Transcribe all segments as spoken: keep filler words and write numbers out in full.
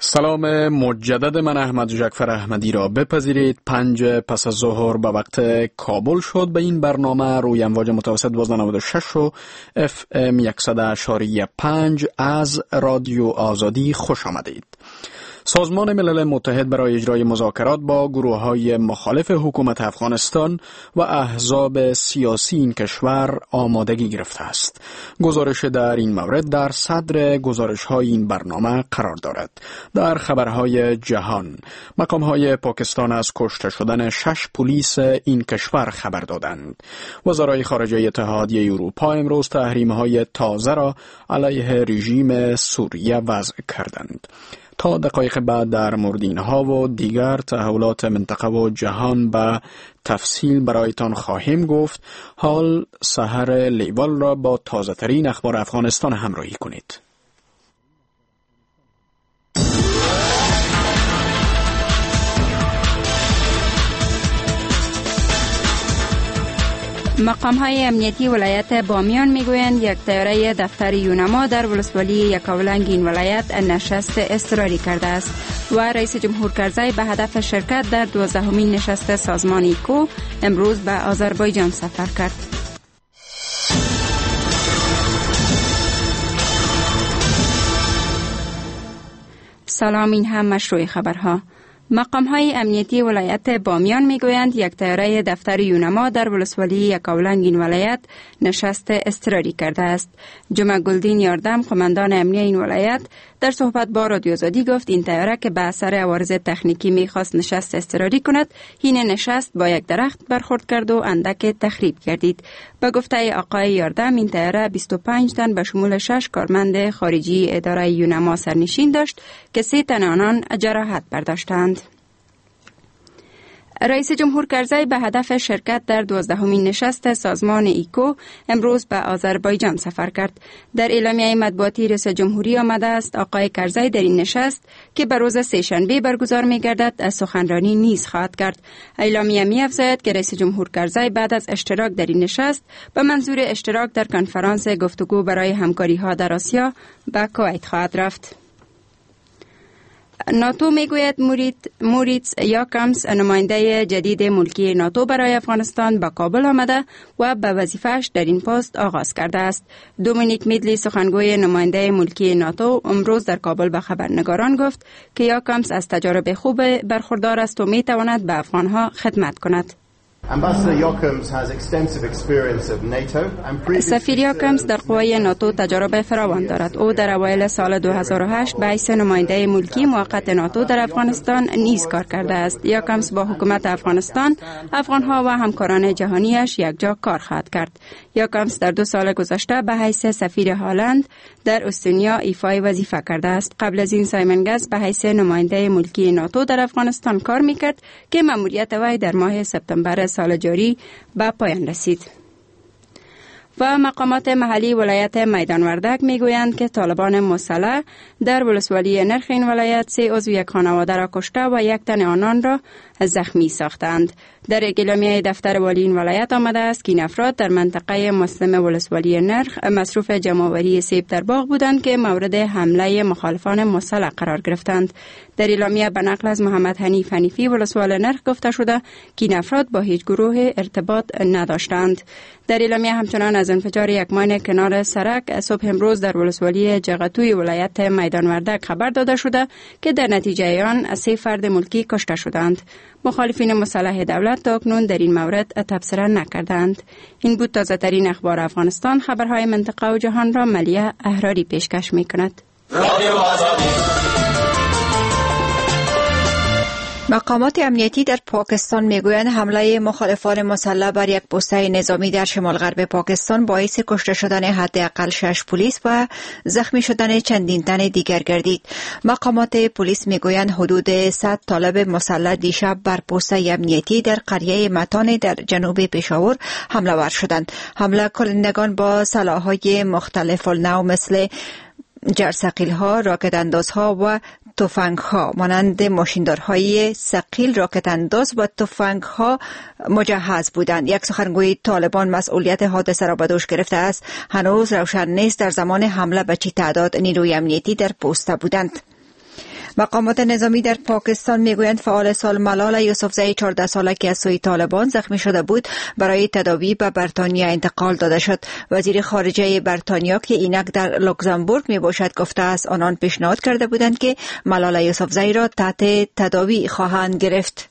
سلام مجدد من احمد جعفر احمدی را بپذیرید. پنج پس از ظهر به وقت کابل شد. به این برنامه روی امواج متوسط باز نود و شش و اف ام صد و شش و پنج از رادیو آزادی خوش آمدید. سازمان ملل متحد برای اجرای مذاکرات با گروه‌های مخالف حکومت افغانستان و احزاب سیاسی این کشور آمادگی گرفته است. گزارش در این مورد در صدر گزارش‌های این برنامه قرار دارد. در خبرهای جهان، مقام‌های پاکستان از کشته شدن شش پلیس این کشور خبر دادند. وزرای خارجه اتحادیه اروپا امروز تحریم‌های تازه را علیه رژیم سوریه وضع کردند. تا دقایق بعد در مورد اینها و دیگر تحولات منطقه و جهان به تفصیل برایتان خواهیم گفت. حال سحر لیوال را با تازه ترین اخبار افغانستان همراهی کنید. مقام‌های امنیتی ولایت بامیان میگویند یک طیاره دفتر یونما در ولسوالی یکاولنگ این ولایت نشست اضطراری کرده است و رئیس جمهور کرزی به هدف شرکت در دوازدهمین نشست سازمان ایکو امروز به آذربایجان سفر کرد. سلام، این هم مشروع خبرها. مقام‌های امنیتی ولایت بامیان میگویند یک طیاره دفتر یونما در ولسوالی یکاولنگ این ولایت نشست اضطراری کرده است. جمعه گلدین یاردم، قماندان امنیه این ولایت، در صحبت با رادیو آزادی گفت این طیاره که به اثر عوارض تکنیکی میخواست نشست اضطراری کند، حین نشست با یک درخت برخورد کرد و اندک تخریب گردید. به گفته آقای یاردم، این طیاره بیست و پنج تن به شمول شش کارمند خارجی اداره یونما سرنشین داشت که سه تن آنان جراحت برداشتند. رئیس جمهور کرزی به هدف شرکت در دوازدهمین نشست سازمان ایکو امروز به آذربایجان سفر کرد. در اعلامیه مطبوعاتی رئیس جمهوری آمده است آقای کرزی در این نشست که به روز سه‌شنبه برگزار می‌گردد از سخنرانی نیز خواهد کرد. اعلامیه می‌افزاید که رئیس جمهور کرزی بعد از اشتراک در این نشست به منظور اشتراک در کنفرانس گفتگو برای همکاری‌ها در آسیا به کویت خواهد رفت. ناتو میگوید موریتس یاکامس، نماینده جدید ملکی ناتو برای افغانستان، به کابل آمده و به وظیفه‌اش در این پست آغاز کرده است. دومینیک میدلی، سخنگوی نماینده ملکی ناتو، امروز در کابل به خبرنگاران گفت که یاکامس از تجارب خوب برخوردار است و میتواند به افغانها خدمت کند. سفیر یاکامس در قوای ناتو تجربه فراوان دارد. او در اوایل سال دو هزار و هشت به حیث نماینده ملکی موقت ناتو در افغانستان نیز کار کرده است. یاکامس با حکومت افغانستان، افغانها و همکاران جهانیش یکجا کار خواهد کرد. یاکامس در دو سال گذشته به حیث سفیر هلند در استونیا ایفای وظیفه کرده است. قبل از این سایمن گز به حیث نماینده ملکی ناتو در افغانستان کار میکرد که مأموریت وی در ماه سپتامبر سال جاری به پایان رسید. و مقامات محلی ولایت میدان وردک میگویند که طالبان مسلح در ولسوالی نرخ این ولایت سه عضو یک خانواده را کشته و یک تن آنان را زخمی ساختند. در اعلامیه دفتر والی این ولایت آمده است که این افراد در منطقه مسلم ولسوالی نرخ مصروف جمع‌آوری سیب در باغ بودند که مورد حمله مخالفان مسلح قرار گرفتند. در اعلامیه به نقل از محمد حنیف حنیفی ولسوال نرخ گفته شده که این افراد با هیچ گروه ارتباط نداشتند. در اعلامیه همچنان از انفجار یک ماین کنار سرک صبح امروز در ولسوالی جغتوی ولایت میدان وردک خبر داده شده که در نتیجه آن سه فرد ملکی کشته شدند. مخالفین مسلح دولت تا اکنون در این مورد تبصره نکردند. این بود تازه ترین اخبار افغانستان. خبرهای منطقه و جهان را ملیه احراری پیشکش می کند. مقامات امنیتی در پاکستان میگویند حمله مخالفان مسلح بر یک پوسته نظامی در شمال غرب پاکستان باعث کشته شدن حداقل شش پلیس و زخمی شدن چندین تن دیگر گردید. مقامات پلیس میگویند حدود صد طالب مسلح دیشب بر پوسته امنیتی در قریه متان در جنوب پشاور حمله ور شدند. حمله کنندگان با سلاح‌های مختلف النوع مثل جرثقیل‌ها، راکت اندازها و تفنگ‌ها مانند ماشیندارهای ثقیل، راکت انداز و تفنگ‌ها مجهز بودند. یک سخنگوی طالبان مسئولیت حادثه را به دوش گرفته است. هنوز روشن نیست در زمان حمله به چه تعداد نیروی امنیتی در پوسته بودند. مقامات نظامی در پاکستان میگویند فعال سال ملالا یوسفزئی چهارده ساله که از سوی طالبان زخمی شده بود برای تداوی به بریتانیا انتقال داده شد. وزیر خارجه بریتانیا که اینک در لوکزامبورگ می باشد گفته است آنان پیشنهاد کرده بودند که ملالا یوسفزئی را تحت تداوی خواهند گرفت.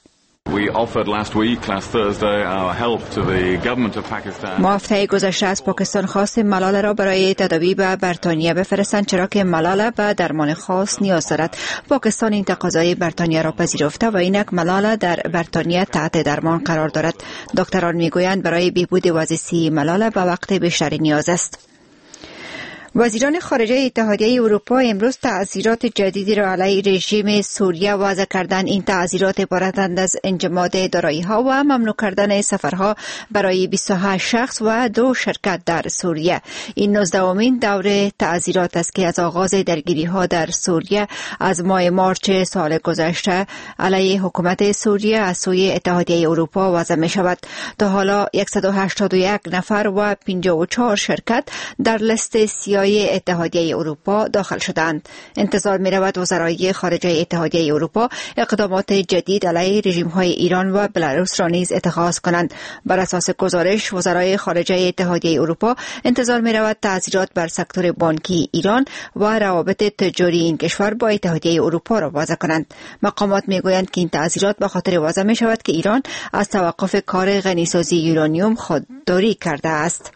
ما هفته گذشته از پاکستان خواستیم ملالا را برای تداوی به بریتانیا بفرستند چرا که ملالا به درمان خاص نیاز دارد. پاکستان این تقاضای بریتانیا را پذیرفته و اینک ملالا در بریتانیا تحت درمان قرار دارد. دکتران میگویند برای بهبود وضع صحی ملالا به وقت بیشتری نیاز است. وزیران خارجه اتحادیه اروپا امروز تعزیرات جدیدی را علیه رژیم سوریه وضع کردند. این تعزیرات عبارتند از انجماد دارایی‌ها و ممنوع کردن سفرها برای بیست و هشت شخص و دو شرکت در سوریه. این نوزدهمین دور تعزیرات است که از آغاز درگیری‌ها در سوریه از ماه مارچ سال گذشته علیه حکومت سوریه از سوی اتحادیه اروپا وضع می‌شود. تا حالا صد و هشتاد و یک نفر و پنجاه و چهار شرکت در لیست سیاه اتحادیه اروپا داخل شدند. انتظار می رود وزرای خارجه اتحادیه اروپا اقدامات جدید علیه رژیم های ایران و بلاروس را نیز اتخاذ کنند. بر اساس گزارش وزرای خارجه اتحادیه اروپا انتظار می رود تعزیرات بر سکتور بانکی ایران و روابط تجاری این کشور با اتحادیه اروپا را وضع کنند. مقامات می گویند که این تعزیرات به خاطر وضع می شود که ایران از توقف کار غنیسازی یورانیوم خودداری کرده است.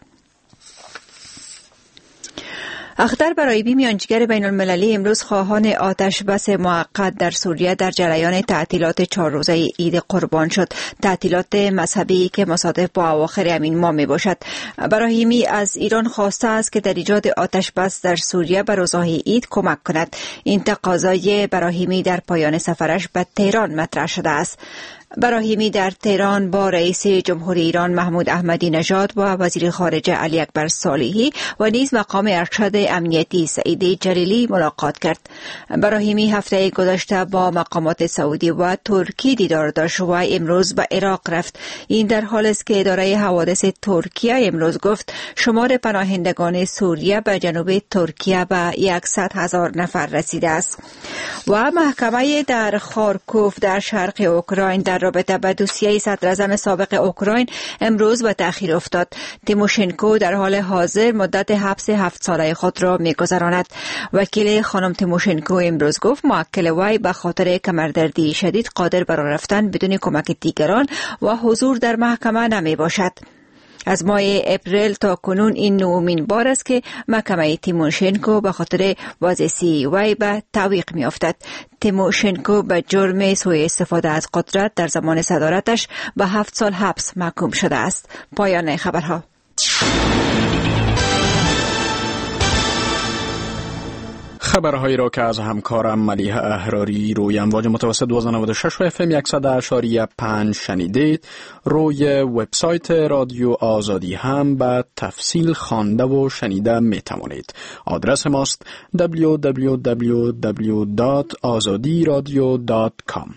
اختر برایبی میانجیگر بین المللی امروز خواهان آتش بس موقت در سوریه در جریان تعطیلات چهار روزه عید قربان شد. تعطیلات مذهبی که مصادف با اواخر همین ماه می باشد. براهیمی از ایران خواسته است که در ایجاد آتش بس در سوریه به روزهای عید کمک کند. این تقاضای براهیمی در پایان سفرش به تهران مطرح شده است. براهیمی در تهران با رئیس جمهوری ایران محمود احمدی نژاد و وزیر خارجه علی اکبر صالحی و نیز مقام ارشد امنیتی سعید جلیلی ملاقات کرد. براهیمی هفته گذشته با مقامات سعودی و ترکی دیدار داشت و امروز به عراق رفت. این در حالی است که اداره حوادث ترکیه امروز گفت شمار پناهندگان سوریه به جنوب ترکیه به صد هزار نفر رسیده است. و محکمه در خارکوف در شرق اوکراین در رابطه با دوسیه صدر اعظم سابق اوکراین امروز به تأخیر افتاد. تیموشنکو در حال حاضر مدت حبس هفت ساله خود را می‌گذراند. وکیل خانم تیموشنکو امروز گفت موکل وی به خاطر کمردردی شدید قادر بر رفتن بدون کمک دیگران و حضور در محکمه نمی باشد. از ماه اپریل تا کنون این نومین بار است که محکمه تیموشنکو به خاطر وضع صحی وی به تعویق می افتد. تیموشنکو به جرم سوء استفاده از قدرت در زمان صدارتش به هفت سال حبس محکوم شده است. پایان خبرها. خبرهایی را که از همکارم ملیحه احراری روی امواج متوسط دویست و نود و شش و اف ام صد و پنج شنیدید، روی وبسایت رادیو آزادی هم به تفصیل خوانده و شنیده می توانید. آدرس ماست دبلیو دبلیو دبلیو دبلیو دات آزادی رادیو دات کام.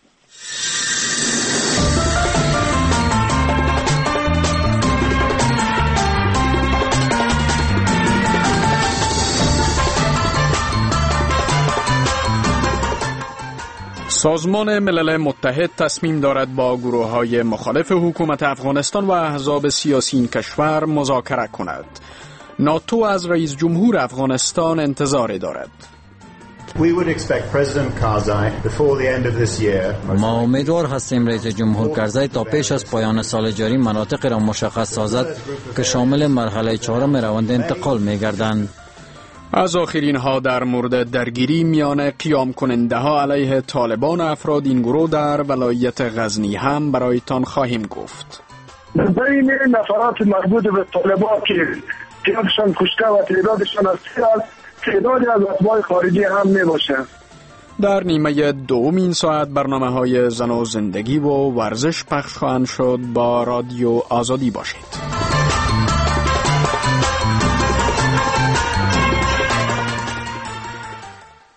سازمان ملل متحد تصمیم دارد با گروه‌های مخالف حکومت افغانستان و احزاب سیاسی این کشور مذاکره کند. ناتو از رئیس جمهور افغانستان انتظار دارد. ما امیدوار هستیم رئیس جمهور کرزی تا پیش از پایان سال جاری مناطق را مشخص سازد که شامل مرحله چهارم روند انتقال می‌گردند. از آخرین ها در مورد درگیری میان قیام کننده ها علیه طالبان افراد این گروه در ولایت غزنی هم برایتان خواهیم گفت. بین نفرات مربوط به طالبان که تعدادشان کشته و تعدادشان از تعدادی از اتباع خارجی هم می باشند. در نیمه دوم این ساعت برنامه های زن و زندگی و ورزش پخش خواهند شد. با رادیو آزادی باشید.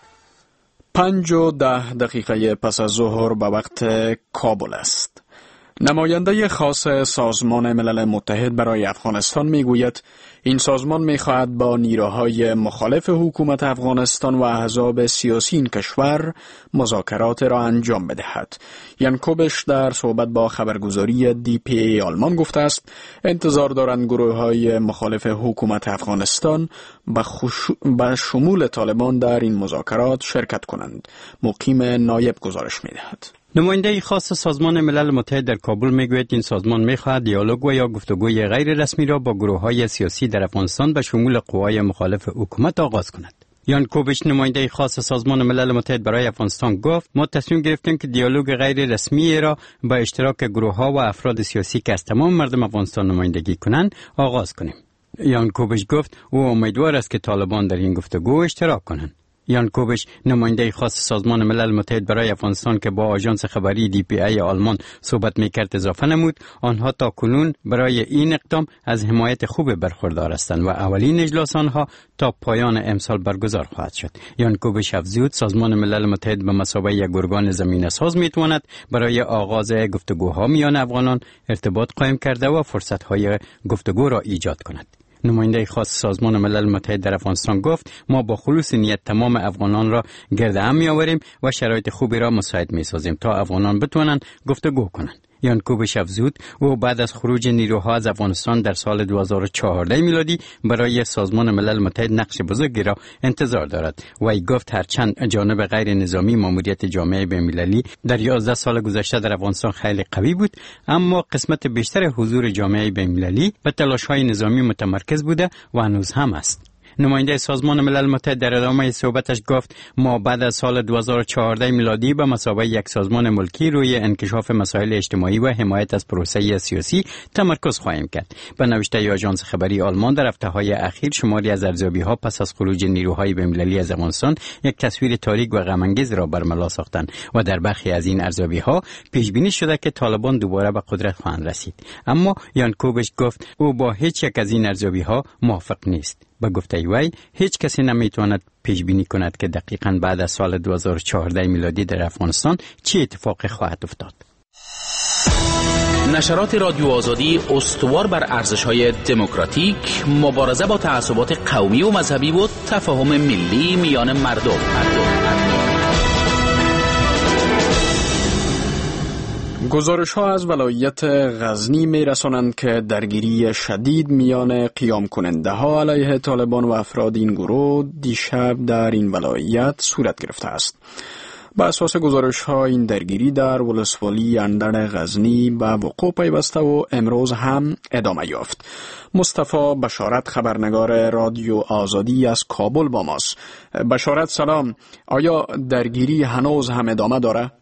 پنج و ده دقیقه پس از ظهر به وقت کابل است. نماینده خاص سازمان ملل متحد برای افغانستان میگوید این سازمان میخواهد با نیروهای مخالف حکومت افغانستان و احزاب سیاسی این کشور مذاکرات را انجام بدهد. یان کوبش در صحبت با خبرگزاری دی پی ای آلمان گفته است انتظار دارند گروه‌های مخالف حکومت افغانستان به شمول طالبان در این مذاکرات شرکت کنند. مقیم نایب گزارش میدهد. نماینده خاص سازمان ملل متحد در کابل میگوید این سازمان میخواهد دیالوگ و یا گفتگوی غیر رسمی را با گروه‌های سیاسی در افغانستان به شمول قوای مخالف حکومت آغاز کند. یان کوبش نماینده خاص سازمان ملل متحد برای افغانستان گفت ما تصمیم گرفتیم که دیالوگ غیر رسمی را با اشتراک گروه‌ها و افراد سیاسی که از تمام مردم افغانستان نمایندگی کنند آغاز کنیم. یان کوبش گفت او امیدوار است که طالبان در این گفتگو اشتراک کنند. یان کوبش نماینده خاص سازمان ملل متحد برای افغانستان که با آژانس خبری دی پی ای آلمان صحبت میکرد اضافه نمود آنها تا کنون برای این اقدام از حمایت خوب برخوردار هستند و اولین اجلاس آنها تا پایان امسال برگزار خواهد شد. یان کوبش افزود سازمان ملل متحد به مثابه یک ارگان زمینه‌ساز میتواند برای آغاز گفتگوها میان افغانان ارتباط قائم کرده و فرصت‌های گفتگو را ایجاد کند. نماینده خاص سازمان ملل متحد در افغانستان گفت ما با خلوص نیت تمام افغانان را گرد هم می‌آوریم و شرایط خوبی را مساعد می‌سازیم تا افغانان بتوانند گفتگو کنند. یان کوبش افزود او بعد از خروج نیروها از افغانستان در سال دو هزار و چهارده میلادی برای سازمان ملل متحد نقش بزرگی را انتظار دارد و ای گفت هرچند جانب غیر نظامی ماموریت جامعه بین‌المللی در یازده سال گذشته در افغانستان خیلی قوی بود، اما قسمت بیشتر حضور جامعه بین‌المللی به تلاش‌های نظامی متمرکز بوده و هنوز هم است. نماینده سازمان ملل متحد در ادامه صحبتش گفت ما بعد از سال دو هزار و چهارده میلادی به مثابه یک سازمان ملکی روی انکشاف مسائل اجتماعی و حمایت از پروسه سیاسی تمرکز خواهیم کرد. به نوشته آژانس خبری آلمان در هفته‌های اخیر شماری از ارزیابی‌ها پس از خروج نیروهای بین‌المللی از افغانستان یک تصویر تاریک و غم‌انگیز را برملا ساختند و در برخی از این ارزیابی‌ها پیش بینی شده که طالبان دوباره به قدرت خواهند رسید. اما یان کوبش گفت او با هیچ یک از این ارزیابی‌ها موافق نیست. به گفته وی هیچ کسی نمیتواند پیش بینی کند که دقیقاً بعد از سال دو هزار و چهارده میلادی در افغانستان چه اتفاقی خواهد افتاد. نشرات رادیو آزادی استوار بر ارزش‌های دموکراتیک، مبارزه با تعصبات قومی و مذهبی و تفاهم ملی میان مردم. گزارش ها از ولایت غزنی می رسانند که درگیری شدید میان قیام کننده ها علیه طالبان و افراد این گروه دیشب در این ولایت صورت گرفته است. با اساس گزارش ها این درگیری در ولسوالی اندر غزنی به وقوع پیوسته و امروز هم ادامه یافت. مصطفی بشارت خبرنگار رادیو آزادی از کابل با ماست. بشارت سلام، آیا درگیری هنوز هم ادامه داره؟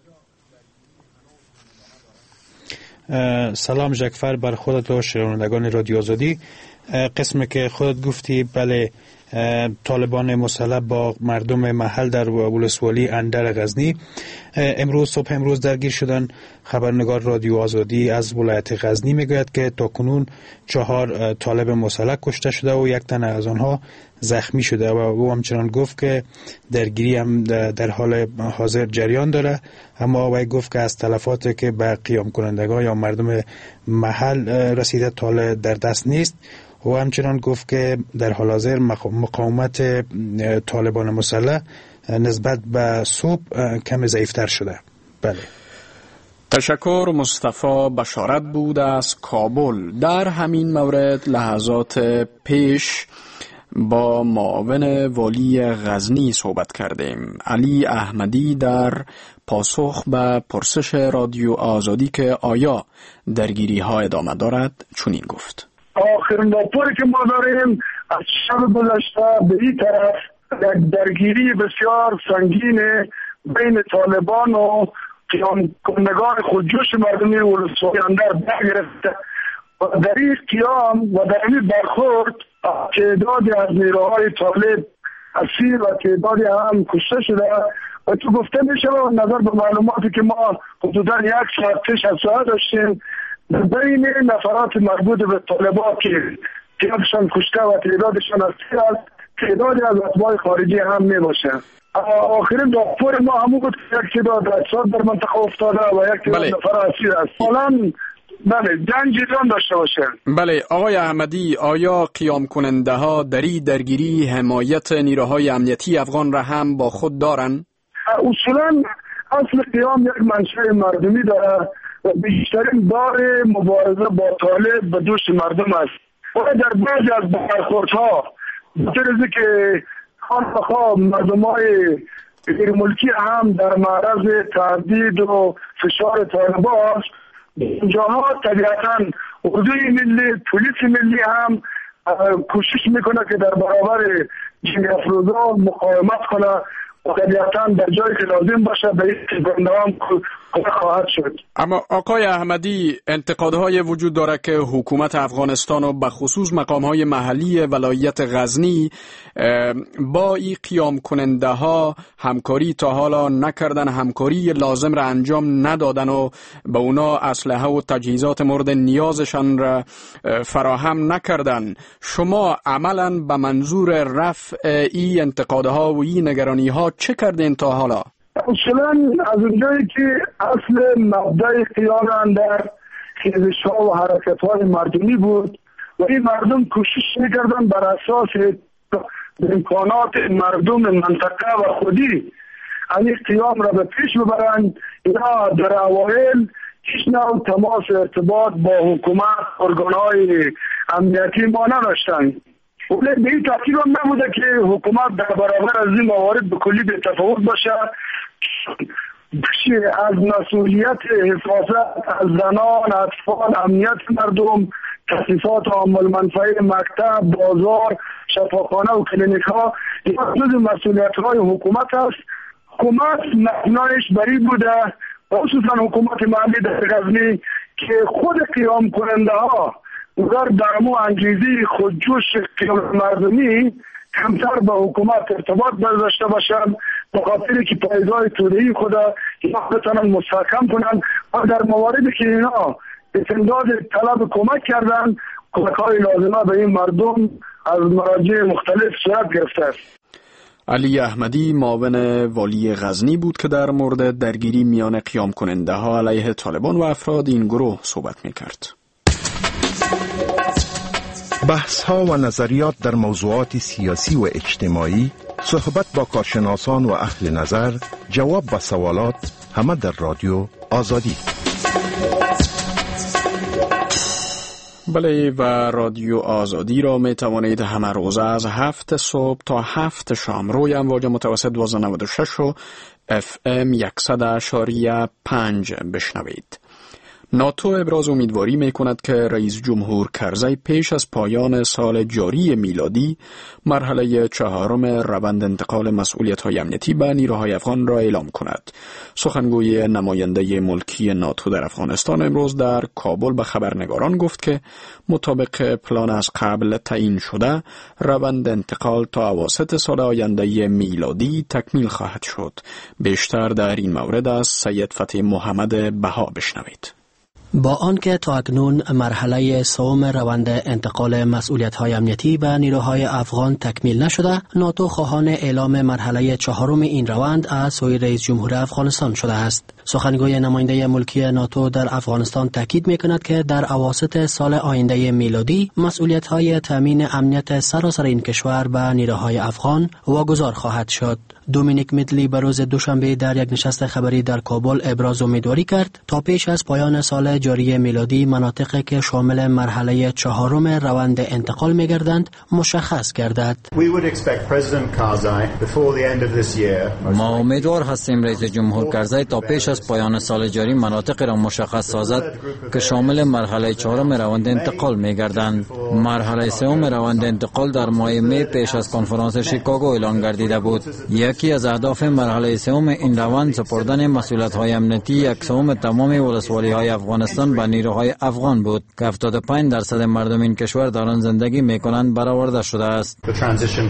سلام جعفر بر خودت و شنوندگان رادیو آزادی. قسمی که خودت گفتی بله، طالبان مسلح با مردم محل در ولسوالی اندر غزنی امروز صبح امروز درگیر شدن. خبرنگار رادیو آزادی از ولایت غزنی میگوید که تاکنون چهار طالب مسلح کشته شده و یک تن از آنها زخمی شده و او همچنان گفت که درگیری هم در حال حاضر جریان داره، اما وی گفت که از تلفاتی که به قیام کنندگان یا مردم محل رسیده تا در دست نیست. و همچنان گفت که در حال حاضر مقاومت طالبان مسلح نسبت به صبح کم ضعیفتر شده. بله. تشکر. مصطفی بشارت بود از کابل. در همین مورد لحظات پیش با معاون والی غزنی صحبت کردیم. علی احمدی در پاسخ به پرسش رادیو آزادی که آیا درگیری ها ادامه دارد چنین گفت: آخرین راپوری که ما داریم از شب گذشته به این طرف یک درگیری بسیار سنگین بین طالبان و قیام کنندگان خودجوش مردمی ولسوالی اندر برگرفته و در این قیام و در این برخورد تعدادی از نیروهای طالب اسیر و تعدادی هم کشته شده و تو گفته میشه و نظر به معلوماتی که ما حدودا یک ساعت پیش از ساعت داشتیم بین نفرات مربوط به طالبان که تعدادشان کشته و تعدادشان اسیر است، تعدادی از اتباع خارجی هم می باشه. آخرین دکتر ما همون بود که یک تعداد اجساد در منطقه افتاده و یک تعداد نفر اسیر است. حالا بله جنگ جدیان داشته باشه. بله آقای احمدی، آیا قیام کننده ها در این درگیری حمایت نیروهای امنیتی افغان را هم با خود دارند؟ اصولا اصل قیام یک منشأ مردمی داره و بیشترین بار مبارزه با طالب به دوش مردم است. و در بعضی از برخوردها بطور که خان بخواه مردم های غیر ملکی هم در معرض تهدید و فشار طالب است، اینجاها طبیعتا اردوی ملی، پلیس ملی هم کوشش میکنه که در برابر جنگ افروزا مقاومت کنه و طبیعتا در جایی که لازم باشه به این گنده هم خواهد شد. اما آقای احمدی، انتقادهای وجود داره که حکومت افغانستان و به خصوص مقامهای محلی ولایت غزنی با این قیام کننده ها همکاری تا حالا نکردن، همکاری لازم را انجام ندادن و به اونا اسلحه و تجهیزات مورد نیازشان را فراهم نکردن. شما عملا به منظور رفع این انتقادها و این نگرانی ها چه کردین تا حالا؟ اصولا از اونجایی که اصل مبدأ قیام در خیزش ها و حرکت های مردمی بود و این مردم کوشش میکردن بر اساس امکانات مردم منطقه و خودی این قیام را به پیش ببرند. اینا در اوایل هیچ نوع تماس ارتباط با حکومت ارگانهای امنیتی ما نداشتند، ولی به این ترتیب هم نبوده که حکومت در برابر از این موارد به کلی به تفاوت باشه. بخشی از مسئولیت حفاظت از زنان، اطفال، امنیت مردم، تاسیسات عامل منفعه، مکتب، بازار، شفاخانه و کلینیک ها، این جزو مسئولیت های حکومت است. حکومت مبنایش بری بوده، خصوصا حکومت محلی در غزنی که خود قیام کننده ها اگر در مو انگیزی خودجوش قیام مردمی کمتر به حکومت ارتباط داشته باشند، به خاطر که پایگاه توده‌ای خدا اینا بتونن مستحکم کنن و در مواردی که اینا استمداد طلب کمک کردن، کمک‌های لازمه به این مردم از مراجع مختلف صورت گرفته است. علی احمدی معاون والی غزنی بود که در مورد درگیری میان قیام کننده ها علیه طالبان و افراد این گروه صحبت میکرد. بحث ها و نظریات در موضوعات سیاسی و اجتماعی، صحبت با کارشناسان و اهل نظر، جواب به سوالات، همه در رادیو آزادی. بله، و رادیو آزادی را می توانید همه روز از هفت صبح تا هفت شام روی امواج متوسط دویست و نود و شش و اف ام صد اشاری پنج بشنوید. ناتو ابراز امیدواری می کند که رئیس جمهور کرزی پیش از پایان سال جاری میلادی مرحله چهارم روند انتقال مسئولیت‌های امنیتی به نیروهای افغان را اعلام کند. سخنگوی نماینده ملکی ناتو در افغانستان امروز در کابل به خبرنگاران گفت که مطابق پلان از قبل تعیین شده روند انتقال تا اواسط سال آینده میلادی تکمیل خواهد شد. بیشتر در این مورد از سید فتح محمد بها بشنوید. با آنکه تا اکنون مرحله سوم روند انتقال مسئولیت‌های امنیتی به نیروهای افغان تکمیل نشده، ناتو خواهان اعلام مرحله چهارم این روند از سوی رئیس جمهور افغانستان شده است. سخنگوی نماینده ملکی ناتو در افغانستان تاکید می‌کند که در اواسط سال آینده میلادی مسئولیت‌های تامین امنیت سراسر این کشور به نیروهای افغان واگذار خواهد شد. دومینیک میدلی به روز دوشنبه در یک نشست خبری در کابل ابراز امیدواری کرد تا پیش از پایان سال جاری میلادی مناطقی که شامل مرحله چهارم روند انتقال می‌گردند مشخص گردد. ما امیدوار هستیم رئیس جمهور کرزی تا پیش از پایان سال جاری مناطق را مشخص سازد که شامل مرحله چهارم روند انتقال می‌گردند. مرحله سوم روند انتقال در ماه می پیش از کنفرانس شیکاگو اعلان گردیده بود. یکی از اهداف مرحله سوم این روند سپردن مسئولیت‌های امنیتی یکسوم تمام ولسوالی‌های افغانستان به نیروهای افغان بود که هفتاد و پنج درصد مردم این کشور در آن زندگی می‌کنند برآورده شده است.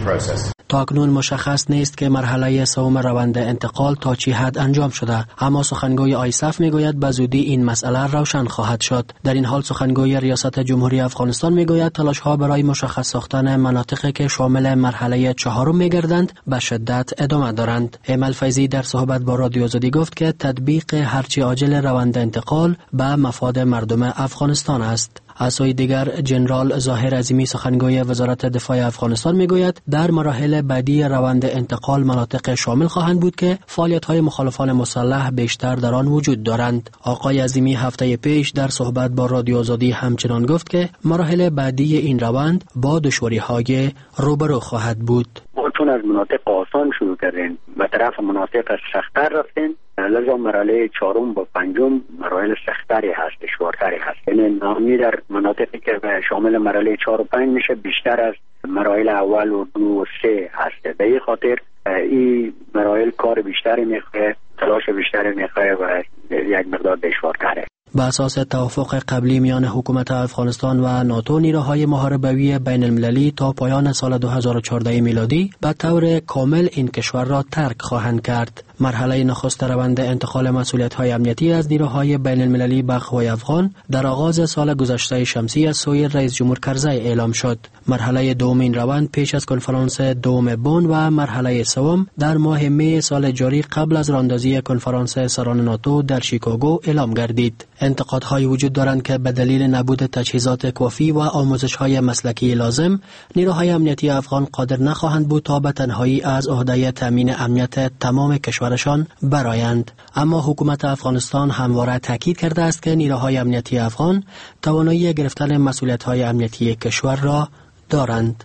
تا اکنون مشخص نیست که مرحله سوم روند انتقال تا چه حد انجام شده، اما سخنگوی آیسف میگوید به زودی این مسئله روشن خواهد شد. در این حال سخنگوی ریاست جمهوری افغانستان میگوید تلاش‌ها برای مشخص ساختن مناطقی که شامل مرحله چهارم میگردند به شدت ادامه دارند. ایمل فیضی در صحبت با رادیو آزادی گفت که تطبیق هرچی عاجل روند انتقال به مفاد مردم افغانستان است. از سوی دیگر جنرال ظاهر عظیمی سخنگوی وزارت دفاع افغانستان میگوید در مراحل بعدی روند انتقال مناطق شامل خواهند بود که فعالیت‌های مخالفان مسلح بیشتر در آن وجود دارند. آقای عظیمی هفته پیش در صحبت با رادیو آزادی همچنان گفت که مراحل بعدی این روند با دشواری‌های روبرو خواهد بود. ما چون از مناطق آسان شروع کردیم به طرف مناطق سخت‌تر رفتیم، لذا مرحله چهارم و پنجم مراحل سخت‌تری هست، دشوارتری هست. یعنی نامی در مناطقی که شامل مرحله چهار و پنج میشه بیشتر از مراحل اول و دو و سه هست. به این خاطر این مراحل کار بیشتری میخواه، تلاش بیشتری میخواه و یک مقدار دشوارتره. به اساس توافق قبلی میان حکومت افغانستان و ناتو، نیروهای محاربوی بین المللی تا پایان سال دو هزار و چهارده میلادی به طور کامل این کشور را ترک خواهند کرد. مرحله نخست روند انتقال مسئولیت‌های امنیتی از نیروهای بین المللی به قوای افغان در آغاز سال گذشته شمسی از سوی رئیس جمهور کرزی اعلام شد. مرحله دوم این روند پیش از کنفرانس دوم بن و مرحله سوم در ماه می سال جاری قبل از راندازی کنفرانس سران ناتو در شیکاگو اعلام گردید. انتقادهای وجود دارند که به دلیل نبود تجهیزات کافی و آموزش‌های مسلکی لازم، نیروهای امنیتی افغان قادر نخواهند بود تا به تنهایی از عهده تامین امنیت تمام کشورشان برآیند. اما حکومت افغانستان همواره تاکید کرده است که نیروهای امنیتی افغان توانایی گرفتن مسئولیت‌های امنیتی کشور را دارند.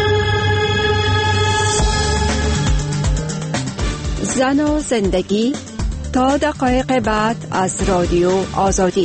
زن و زندگی تا دقایق بعد از رادیو آزادی.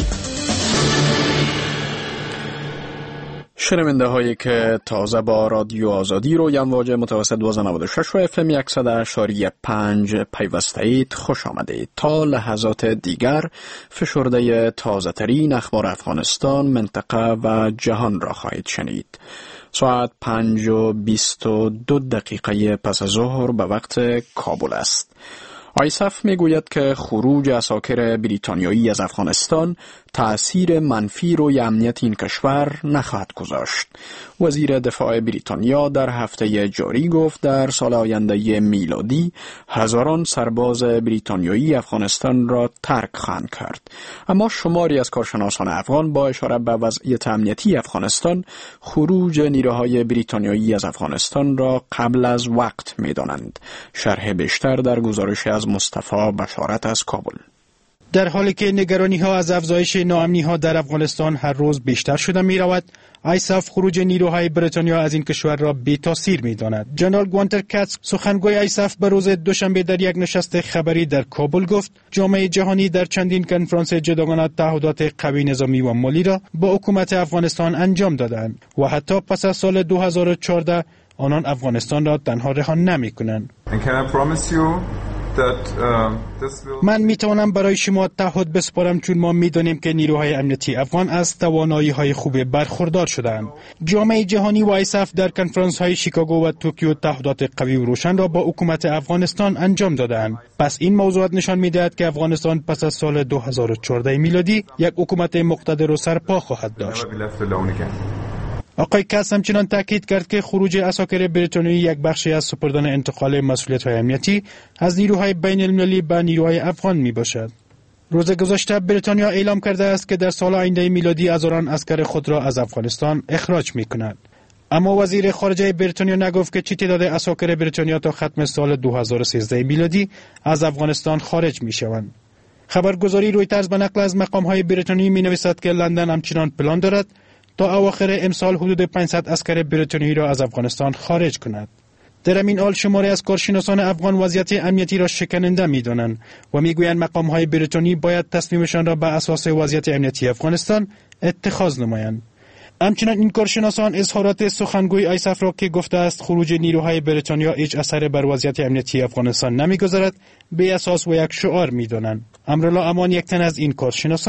شنونده هایی که تازه با رادیو آزادی روی امواج متوسط دویست و نود و شش و اف ام صد و پنج پیوسته اید، خوش آمدید. تا لحظات دیگر فشرده تازه ترین اخبار افغانستان، منطقه و جهان را خواهید شنید. ساعت پنج و بیست و دو دقیقه پس از ظهر به وقت کابل است. آیسف میگوید که خروج عساکر بریتانیایی از افغانستان تأثیر منفی روی امنیت این کشور نخواهد گذاشت. وزیر دفاع بریتانیا در هفته جاری گفت در سال آینده میلادی هزاران سرباز بریتانیایی افغانستان را ترک خواهند کرد. اما شماری از کارشناسان افغان با اشاره به وضعیت امنیتی افغانستان خروج نیروهای بریتانیایی از افغانستان را قبل از وقت می‌دانند. شرح بیشتر در گزارش از مصطفی بشارت از کابل. در حالی که نگرانی ها از افزایش ناامنی ها در افغانستان هر روز بیشتر شده می رود، آیسف خروج نیروهای بریتانیا از این کشور را بی تاثیر می داند. جنرال گوانتر کاتس، سخنگوی آیسف، به روز دوشنبه در یک نشست خبری در کابل گفت جامعه جهانی در چندین کنفرانس جداگانه تعهدات قوی نظامی و مالی را با حکومت افغانستان انجام دادند و حتی پس از سال دو هزار و چهارده آنان افغانستان را تنها رها نمی کنند. من می توانم برای شما تعهد بسپارم، چون ما می دانیم که نیروهای امنیتی افغان از توانایی های خوب برخوردار شدند. جامعه جهانی و آیسف در کنفرانس های شیکاگو و توکیو تعهدات قوی و روشن را با حکومت افغانستان انجام دادند. پس این موضوعات نشان می دهد که افغانستان پس از سال دو هزار و چهارده میلادی یک حکومت مقتدر و سرپا خواهد داشت. آقای کاتس همچنان تاکید کرد که خروج عساکر بریتانیایی یک بخشی از سپردن انتقال مسئولیت‌های امنیتی از نیروهای بین المللی به نیروهای افغان می باشد. روز گذشته بریتانیا اعلام کرده است که در سال آینده میلادی هزاران عسکر خود را از افغانستان اخراج می کند. اما وزیر خارجه بریتانیا نگفت که چه تعداد عساکر بریتانیا تا ختم سال دو هزار و سیزده میلادی از افغانستان خارج می شوند. خبرگزاری رویترز به نقل از مقام‌های بریتانیایی می نویسد که لندن همچنان پلان دارد تا اواخر امسال حدود پانصد عسکر بریتانیایی را از افغانستان خارج کند. در همین حال شماری از کارشناسان افغان وضعیت امنیتی را شکننده می‌دانند و می‌گویند مقام‌های بریتانی باید تصمیمشان را بر اساس وضعیت امنیتی افغانستان اتخاذ نمایند. همچنین این کارشناسان اظهارات سخنگوی آیسف را که گفته است خروج نیروهای بریتانیا هیچ اثر بر وضعیت امنیتی افغانستان نمی‌گذارد، به اساس و یک شعار می‌دانند. امرالله امان، یک تن از این کارشناسان: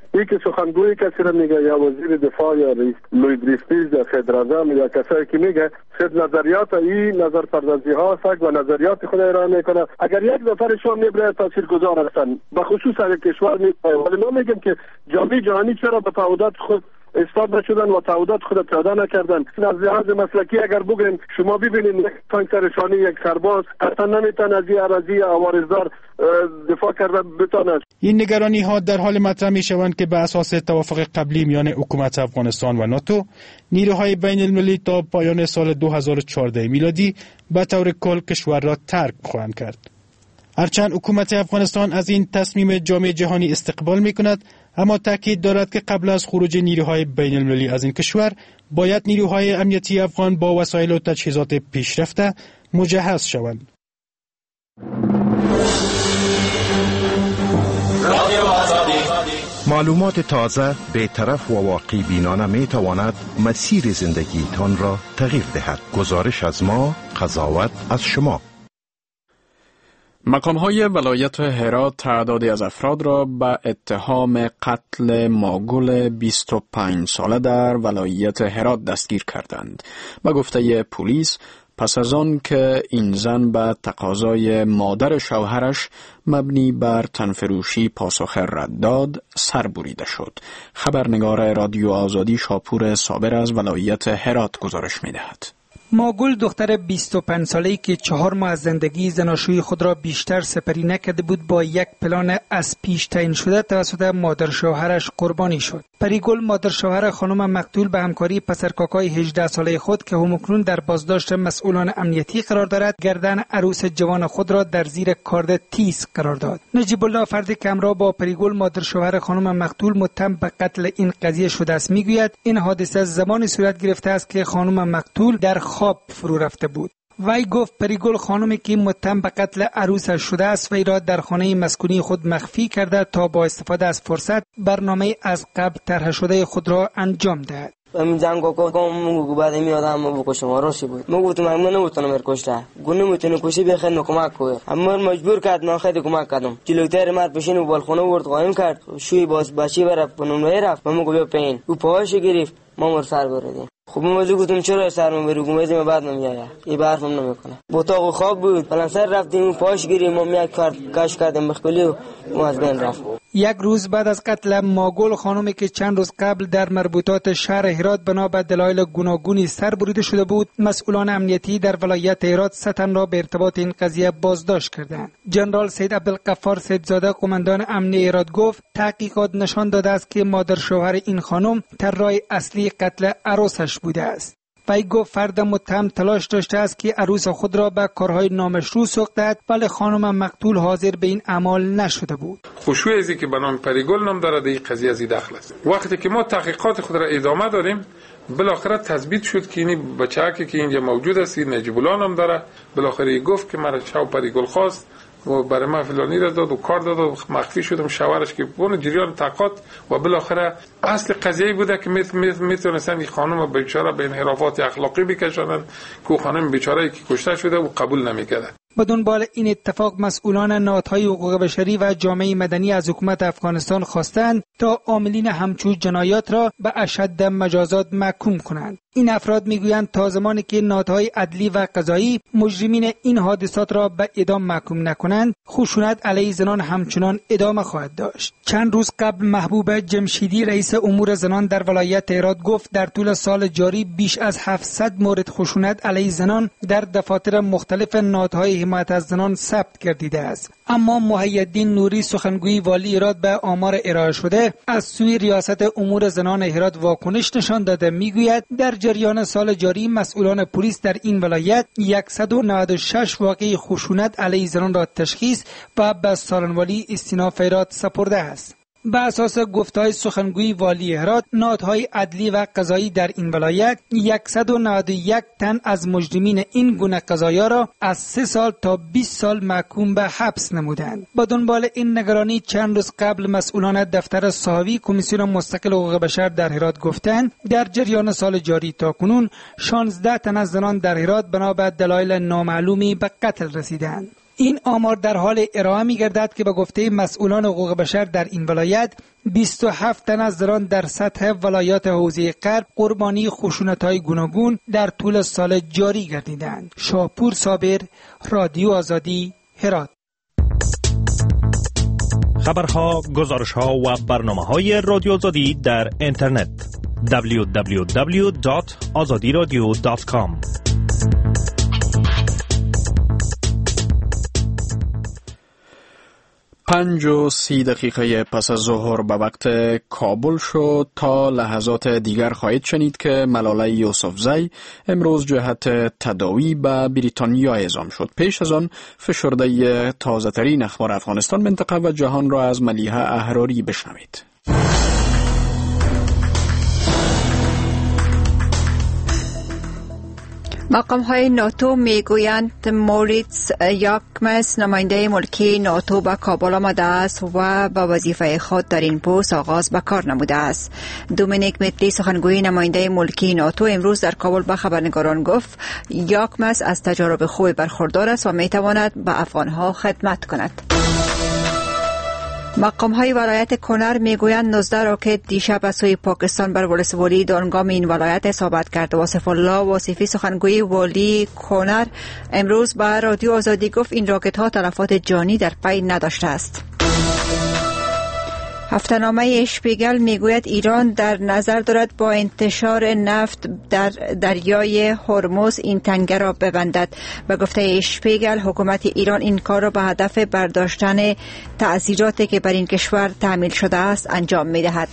این که سخنگوی کسی را میگه یا وزیر دفاع یا رئیس لوی بریستیز یا صدراعظم یا کسایی که میگه صد نظریات این نظر پردازی ها سگ و نظریات خود ارائه میکنه. اگر یک نفرشون میبره تاثیرگذار هستن به خصوص اگر کشور میپره، ولی ما میگیم که جامعه جهانی چرا به تعهدات خود استاد نشدن و تعهدات خود پیاده نکردن. از لحاظ مسلکی اگر بگیم شما ببینید یک تانک سرشانی یک سرباز اصلا نمیتونه از این اراضی عوارضدار دفاع کرده بتونه. این نگرانی ها در حال مطرح می شوند که به اساس توافق قبلی میان حکومت افغانستان و ناتو، نیروهای بین المللی تا پایان سال دو هزار و چهارده میلادی به طور کل کشور را ترک خواهند کرد. هرچند حکومت افغانستان از این تصمیم جامعه جهانی استقبال می کند، اما تاکید دارد که قبل از خروج نیروهای بین المللی از این کشور باید نیروهای امنیتی افغان با وسایل و تجهیزات پیشرفته مجهز شوند. معلومات تازه، بی‌طرف و واقع بینانه می تواند مسیر زندگیتان را تغییر دهد. گزارش از ما، قضاوت از شما. مقام‌های ولایت هرات تعدادی از افراد را به اتهام قتل ماگول بیست و پنج ساله در ولایت هرات دستگیر کردند. به گفته پلیس، پس از آن که این زن به تقاضای مادر شوهرش مبنی بر تنفروشی پاسخ رد داد، سر بریده شد. خبرنگار رادیو آزادی شاپور صابر از ولایت هرات گزارش می‌دهد. ماگول دختر بیست و پنج ساله‌ای که چهار ماه از زندگی زناشویی خود را بیشتر سپری نکرده بود، با یک پلان از پیش تعیین شده توسط مادر شوهرش قربانی شد. پریگل، مادر شوهر خانم مقتول، به همکاری پسرکاکای هجده ساله خود که همکنون در بازداشت مسئولان امنیتی قرار دارد، گردن عروس جوان خود را در زیر کارد تیز قرار داد. نجیب الله، فردی که همراه با پریگل مادر شوهر خانم مقتول متهم به قتل این قضیه شده است، میگوید این حادثه زمانی صورت گرفته است که خانم مقتول در خواب فرو رفته بود. وی گفت پریگل خانمی که متهم به قتل عروسش شده است، وی را در خانه مسکونی خود مخفی کرده تا با استفاده از فرصت برنامه از قبل طرح شده خود را انجام دهد. من جنگو کو کوم بعد می آدم بکشم روشی بود. مو گفتم من نمیتونم مر کشته. گونه میتونه کشی بخیر نکمک کوه. اما مجبور کرد ما خیلی کمک کردم. جلوتر مرد بشین و بالخونه ورد قایم کرد. شوی باز بچی برف بنون رفت. ما گفتم پین. او پاهاش گرفت. ما مر سر بردیم. خب ما گفتم چرا سر من بری گومه بعد نمیاد. این برف من نمیکنه. اتاق خواب بود. بلند سر رفتیم پاش گیریم ما میاد کار کاش کردم مخبلی و ما از بین رفت. یک روز بعد از قتل ماگول خانمی که چند روز قبل در مربوطات شهر هرات بنا به دلایل گوناگونی سر بریده شده بود، مسئولان امنیتی در ولایت هرات سه تن را به ارتباط این قضیه بازداشت کردند. جنرال سید عبدالغفار سیدزاده، قماندان امنیتی هرات، گفت تحقیقات نشان داده است که مادر شوهر این خانم طراح اصلی قتل عروسش بوده است. وی گفت فرد متهم تلاش داشته است که عروس خود را به کارهای نامشروع سوق دهد، ولی خانم مقتول حاضر به این اعمال نشده بود. خوشوی ازی که به نام پریگل نام دارد این قضیه از داخل است. وقتی که ما تحقیقات خود را ادامه داریم، بالاخره تثبیت شد که این بچه‌ای که اینجا موجود است نجیب الله نام داره. بالاخره گفت که مرا چاو پریگل خواست و برای من فلانی را داد و کار داد و مخفی شدم شوهرش که اون جریان تحقیقات و بالاخره اصل قضیه بوده که میتونستن این خانم بیچاره به انحرافات اخلاقی بکشونن که خانم بیچاره که کشته شده و قبول نمیکرد. به دنبال این اتفاق مسئولان نهادهای حقوق بشری و جامعه مدنی از حکومت افغانستان خواستند تا عاملین همچون جنایات را به اشد مجازات محکوم کنند. این افراد میگویند تا زمانی که نهادهای عدلی و قضایی مجرمین این حادثات را به اعدام محکوم نکنند، خشونت علیه زنان همچنان ادامه خواهد داشت. چند روز قبل محبوبه جمشیدی، رئیس امور زنان در ولایت هرات، گفت در طول سال جاری بیش از هفتصد مورد خشونت علیه زنان در دفاتر مختلف نهادهای حمایت از زنان ثبت گردیده است. اما محی الدین نوری، سخنگوی والی هرات، به آمار ارائه شده از سوی ریاست امور زنان هرات واکنش نشان داده. میگوید در جریان سال جاری مسئولان پلیس در این ولایت صد و نود و شش واقعه خشونت علیه زنان را تشخیص و به سالنوالی استیناف هرات سپرده است. به اساس گفته‌های سخنگوی والی هرات، نهادهای عدلی و قضایی در این ولایت صد و نود و یک تن از مجرمین این گونه قضایا را از سه سال تا بیست سال محکوم به حبس نمودند. با دنبال این نگرانی چند روز قبل مسئولان دفتر صحاوی کمیسیون مستقل حقوق بشر در هرات گفتند در جریان سال جاری تا کنون شانزده تن از زنان در هرات بنا به دلایل نامعلومی به قتل رسیدند. این آمار در حال ارائه می‌گردد که به گفته مسئولان حقوق بشر در این ولایت بیست و هفت تن از آن در سطح ولایات حوزه غرب قربانی خشونت‌های گوناگون در طول سال جاری گردیدند. شاپور صابر، رادیو آزادی، هرات. خبرها، گزارش‌ها و برنامه‌های رادیو آزادی در اینترنت دبلیو دبلیو دبلیو دات آزادی رادیو دات کام. پنج و سی دقیقه پس از ظهر به وقت کابل شد. تا لحظات دیگر خواهید شنید که ملاله یوسفزی امروز جهت تداوی به بریتانیا اعزام شد. پیش از آن فشرده تازه ترین اخبار افغانستان، منطقه و جهان را از ملیحه احراری بشنوید. مقام های ناتو میگویند موریتس یاکمس نماینده ملکی ناتو به کابل آمده است و به وظیفه خود در این پست آغاز به کار نموده است. دومینیک میتلی سخنگوی نماینده ملکی ناتو امروز در کابل به خبرنگاران گفت یاکمس از تجارب خوبی برخوردار است و میتواند به افغانها خدمت کند. مقام های ولایت کنر میگویند نوزده راکت دیشب از سوی پاکستان بر ولسوالی دانگام این ولایت اصابت کرد. واصف الله واصفی سخنگوی والی کنر امروز به رادیو آزادی گفت این راکت ها تلفات جانی در پی نداشته است. هفته‌نامه اشپیگل میگوید ایران در نظر دارد با انتشار نفت در دریای هرمز این تنگه را ببندد. به گفته اشپیگل حکومت ایران این کار را به هدف برداشتن تأثیراتی که بر این کشور تحمیل شده است انجام میدهد.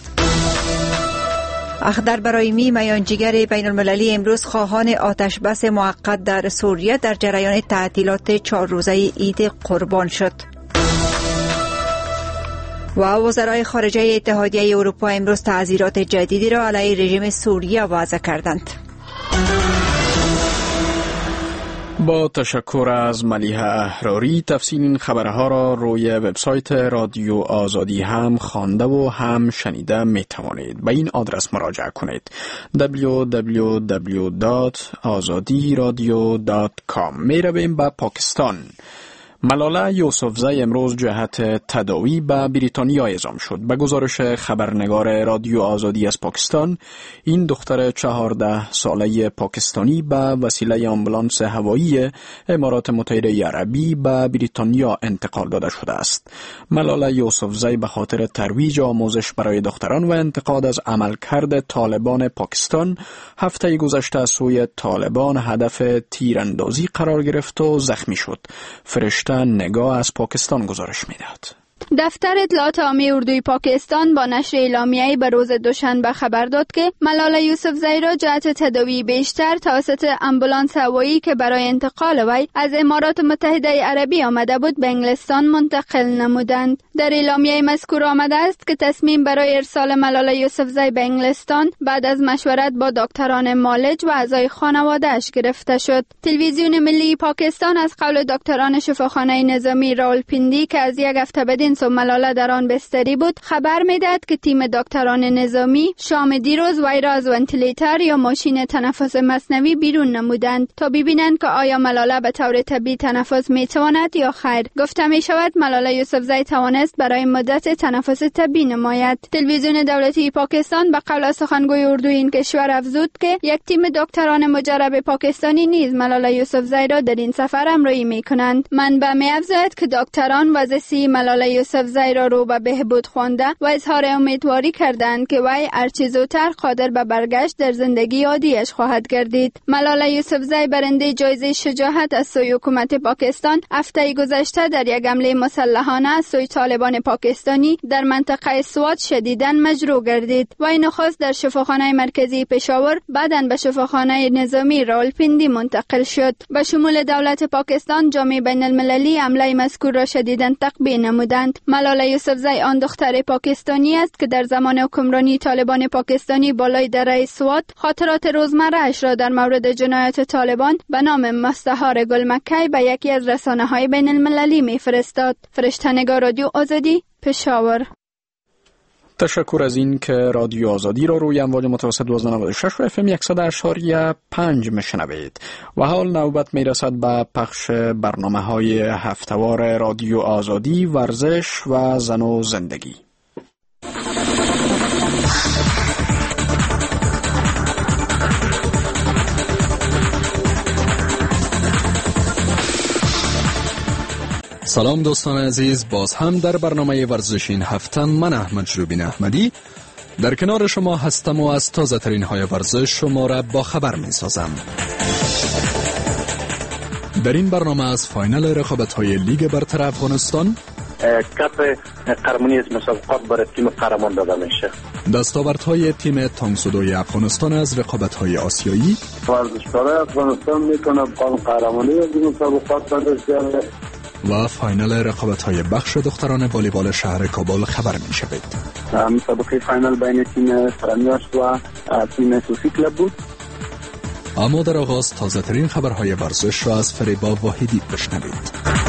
اخضر برایمی میانجیگر بین المللی امروز خواهان آتش بس موقت در سوریه در جریان تعطیلات چهار روزه عید قربان شد. و وزرای خارجه اتحادیه اروپا امروز تعزیرات جدیدی را علیه رژیم سوریه وضع کردند. با تشکر از ملیحه احراری، تفصیل این خبرها را روی وبسایت رادیو آزادی هم خوانده و هم شنیده می توانید. به این آدرس مراجعه کنید دبلیو دبلیو دبلیو دات آزادی رادیو دات کام. می رویم به پاکستان. ملاله یوسفزی امروز جهت تداوی به بریتانیا اعزام شد. به گزارش خبرنگار رادیو آزادی از پاکستان، این دختر چهارده ساله پاکستانی به وسیله آمبولانس هوایی امارات متحده عربی به بریتانیا انتقال داده شده است. ملاله یوسفزی به خاطر ترویج آموزش برای دختران و انتقاد از عملکرد طالبان پاکستان هفته گذشته از سوی طالبان هدف تیراندازی قرار گرفت و زخمی شد. فرشته نگاه از پاکستان گزارش می‌دهد. دفتر اطلاعات عامی اردوی پاکستان با نشر اعلامیه‌ای به روز دوشنبه خبر داد که ملاله یوسفزی را جهت تداوی بیشتر توسط آمبولانس هوایی که برای انتقال وی از امارات متحده عربی آمده بود به انگلستان منتقل نمودند. در اعلامیه مذکور آمده است که تصمیم برای ارسال ملاله یوسفزی به انگلستان بعد از مشورت با دکتران مالج و اعضای خانواده‌اش گرفته شد. تلویزیون ملی پاکستان از قول دکتران شفاخانه نظامی راولپیندی که از یک هفته بعد سو ملاله در آن بستری بود خبر میداد که تیم دکتران نظامی شام دیروز وی را از ونتیلیتر یا ماشین تنفس مصنوعی بیرون نمودند تا ببینند که آیا ملاله به طور طبیعی تنفس میتواند یا خیر. گفته می شود ملاله یوسفزی توانست برای مدت تنفس طبیعی نماید. تلویزیون دولتی پاکستان به قول سخنگوی اردوی این کشور افزود که یک تیم دکتران مجرب پاکستانی نیز ملاله یوسفزی را در این سفر همراهی میکنند. منبع می افزاید که دکتران وضعیت ملاله یوسفزی را رو به بهبود خوانده و اظهار امیدواری کردند که وی هرچه زودتر قادر به برگشت در زندگی عادیش خواهد گردید. ملاله یوسفزی برنده جایزه شجاعت از سوی حکومت پاکستان هفته گذشته در یک حمله مسلحانه از سوی طالبان پاکستانی در منطقه سوات شدیداً مجروح گردید. وی نخست در شفاخانه مرکزی پشاور بعداً به شفاخانه نظامی راولپیندی منتقل شد. به شمول دولت پاکستان جامعه بین المللی حمله مذکور را شدیداً تقبیح نمودند. ملاله یوسفزی آن دختر پاکستانی است که در زمان حکمرانی طالبان پاکستانی بالای دره سوات خاطرات روزمره اش را در مورد جنایات طالبان به نام مستعار گل مکی به یکی از رسانه‌های بین المللی می‌فرستاد. فرشته نگار رادیو آزادی، پشاور. تشکر از این که رادیو آزادی را روی امواج متوسط دویست و نود و شش و اف ام صد اشاری پنج میشنوید و حال نوبت میرسد به پخش برنامه های هفتهوار رادیو آزادی، ورزش و زن و زندگی. سلام دوستان عزیز، باز هم در برنامه ورزش این هفته من احمد شروبین احمدی در کنار شما هستم و از تازه ترین های ورزش شما را با خبر می سازم. در این برنامه از فاینال رقابت های لیگ برتر افغانستان، کپ قهرمانی از مسابقات برای تیم قهرمان داده میشه، دستاوردهای تیم تانگسودوی افغانستان از رقابت های آسیایی، ورزشکارای افغانستان میتونه قهرمانی از مسابقات داشته باشه و فاینال رقابت‌های بخش دختران والیبال شهر کابل خبر می‌شوید. مسابقه فاینال بین تیم سرمیاشت و تیم صوفی کلاب بود. اما در آغاز تازه ترین خبرهای ورزش را از فریبا واحدی بشنوید.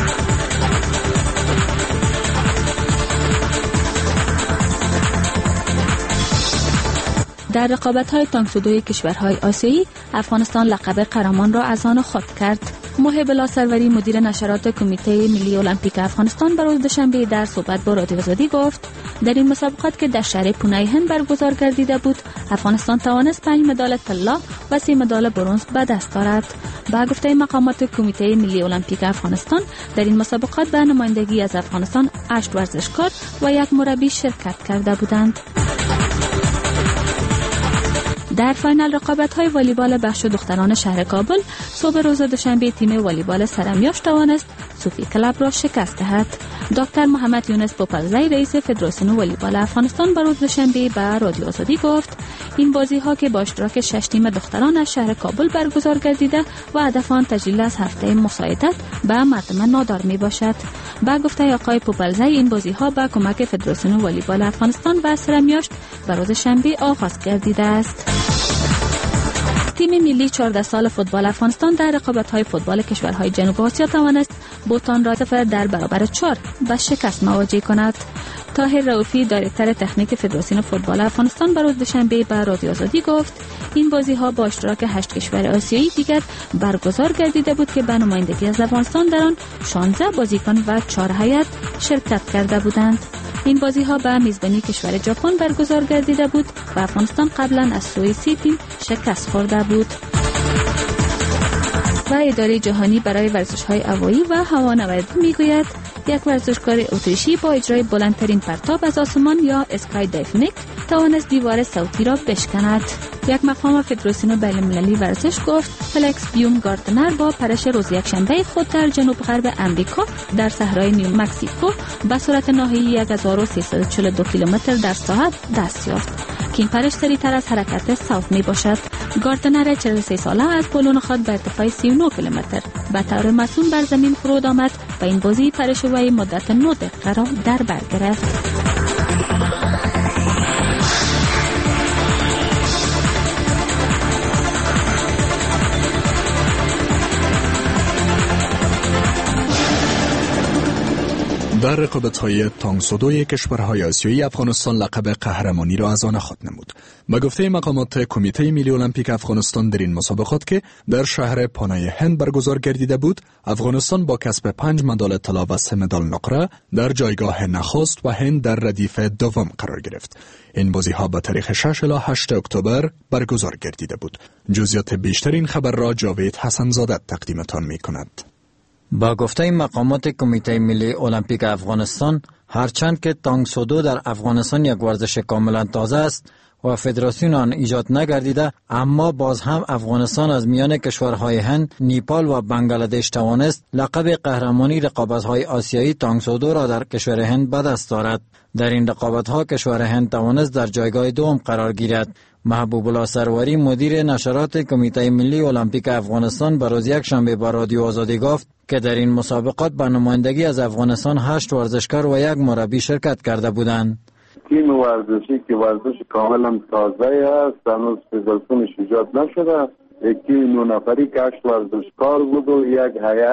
در رقابت‌های تانگسودوی کشورهای آسیایی، افغانستان لقب قهرمان را از آن خود کرد. محب بلاسروری مدیر نشرات کمیته ملی المپیک افغانستان بر روز دوشنبه در صحبت با رادیو آزادی گفت در این مسابقات که در شهر پونه هند برگزار گردیده بود، افغانستان توانست پنج مدال طلا و سه مدال برنز به دست آورد. با گفته مقامات کمیته ملی المپیک افغانستان، در این مسابقات به نمایندگی از افغانستان هشت ورزشکار و یک مربی شرکت کرده بودند. در فاینال رقابت‌های والیبال بخش دختران شهر کابل، صبح روز دوشنبه تیم والیبال سرمیاشت توانست صوفی کلاب را شکست دهد. دکتر محمد یونس پوپلزی رئیس فدراسیون والیبال افغانستان بر روز دوشنبه به رادیو آزادی گفت این بازی‌ها که با اشتراک شش تیم دختران از شهر کابل برگزار گردیده و هدف آن تجلیل از هفته مساعدت به مردم نادار میباشد. با گفته آقای پوپلزی این بازی‌ها با کمک فدراسیون والیبال افغانستان و سرمیاشت بر روز شنبه آغاز گردیده است. تیم ملی چهارده سال فوتبال افغانستان در رقابت‌های فوتبال کشورهای جنوب آسیا توانست بوتان را صفر در برابر چهار به شکست مواجه کند. طاهر رؤوفی دایرکتور تکنیک فدراسیون فوتبال افغانستان بر روز دوشنبه به رادیو آزادی گفت این بازی‌ها با اشتراک هشت کشور آسیایی دیگر برگزار گردیده بود که به نمایندگی از افغانستان در آن شانزده بازیکن و چهار هیئت شرکت کرده بودند. این بازی‌ها به میزبانی کشور ژاپن برگزار گردیده بود و افغانستان قبلا از سوی سی تیم شکست خورده بود. و اداره جهانی برای ورزش‌های هوایی و هوانوردی میگوید یک ورزشکار اتریشی با اجرای بلندترین پرتاب از آسمان یا اسکای دایفنیک توانست دیوار صوتی را بشکند. یک مقام فدراسیون بین‌المللی ورزش گفت فلکس بیوم گارتنر با پرش روز یکشنبه خود در جنوب غرب امریکا در صحرای نیو مکزیکو به سرعت نهایی هزار و سیصد و چهل و دو کیلومتر در ساعت دست یافت که این پرش سریعتر از حرکت صوت می باشد. گارتنر چهل و سه ساله از بالون خود به ارتفاع سی و نه کیلومتر به طور مصون بر زمین فرود آمد و این بازی پرش وی مدت نه دقیقه را در بر گرفت. در رقابت‌های تانگسودوی کشورهای آسیایی افغانستان لقب قهرمانی را از آن خود نمود. به گفته مقامات کمیته ملی المپیک افغانستان در این مسابقات که در شهر پانای هند برگزار گردیده بود، افغانستان با کسب پنج مدال طلا و سه مدال نقره در جایگاه نخست و هند در ردیف دوم قرار گرفت. این بازی‌ها به تاریخ شش الی هشت اکتبر برگزار گردیده بود. جزئیات بیشتر این خبر را جاوید حسن‌زاده تقدیمتان می‌کند. با گفته مقامات کمیته ملی المپیک افغانستان، هرچند که تانگسودو در افغانستان یک ورزش کاملا تازه است و فدراسیون آن ایجاد نگردیده، اما باز هم افغانستان از میان کشورهای هند، نیپال و بنگلادش توانست لقب قهرمانی رقابت‌های آسیایی تانگسودو را در کشور هند به دست آورد. در این رقابت‌ها کشور هند توانست در جایگاه دوم قرار گیرد. محبوب الله سروری مدیر نشرات کمیته ملی المپیک افغانستان بر روز یکشنبه با رادیو آزادی گفت که در این مسابقات به نمایندگی از افغانستان هشت ورزشکار و یک مربی شرکت کرده بودند. تیم ورزشی که ورزش کاملا تازه است، هنوز فدراسیونش ایجاد نشده. یکی نو نفری که هشت ورزشکار بود و یک هیئت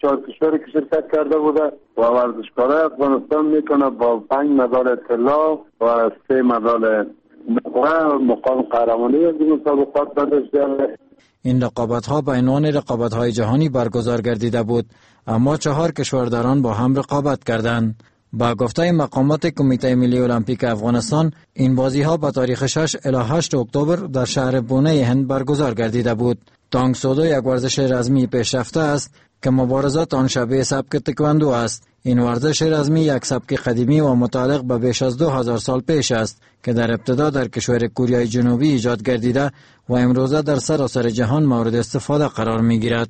چهار کشوری که شرکت کرده بوده و ورزشکارای افغانستان میتونه با پنج مدال طلا و سه مدال نقره مقام قهرمانی از این مسابقات به دست بیاره. این رقابت‌ها به عنوان رقابت‌های جهانی برگزار گردیده بود، اما چهار کشور در آن با هم رقابت کردند. با گفته مقامات کمیته ملی المپیک افغانستان، این بازی‌ها به تاریخ شش الی هشت اکتبر در شهر پونه هند برگزار گردیده بود. تانگ سودو یک ورزش رزمی پیشرفته است که مبارزات آن شبیه سبک تکواندو است. این ورزش رزمی یک سبک قدیمی و متعلق به بیش از دو هزار سال پیش است که در ابتدا در کشور کره جنوبی ایجاد گردیده و امروزه در سراسر جهان مورد استفاده قرار می‌گیرد.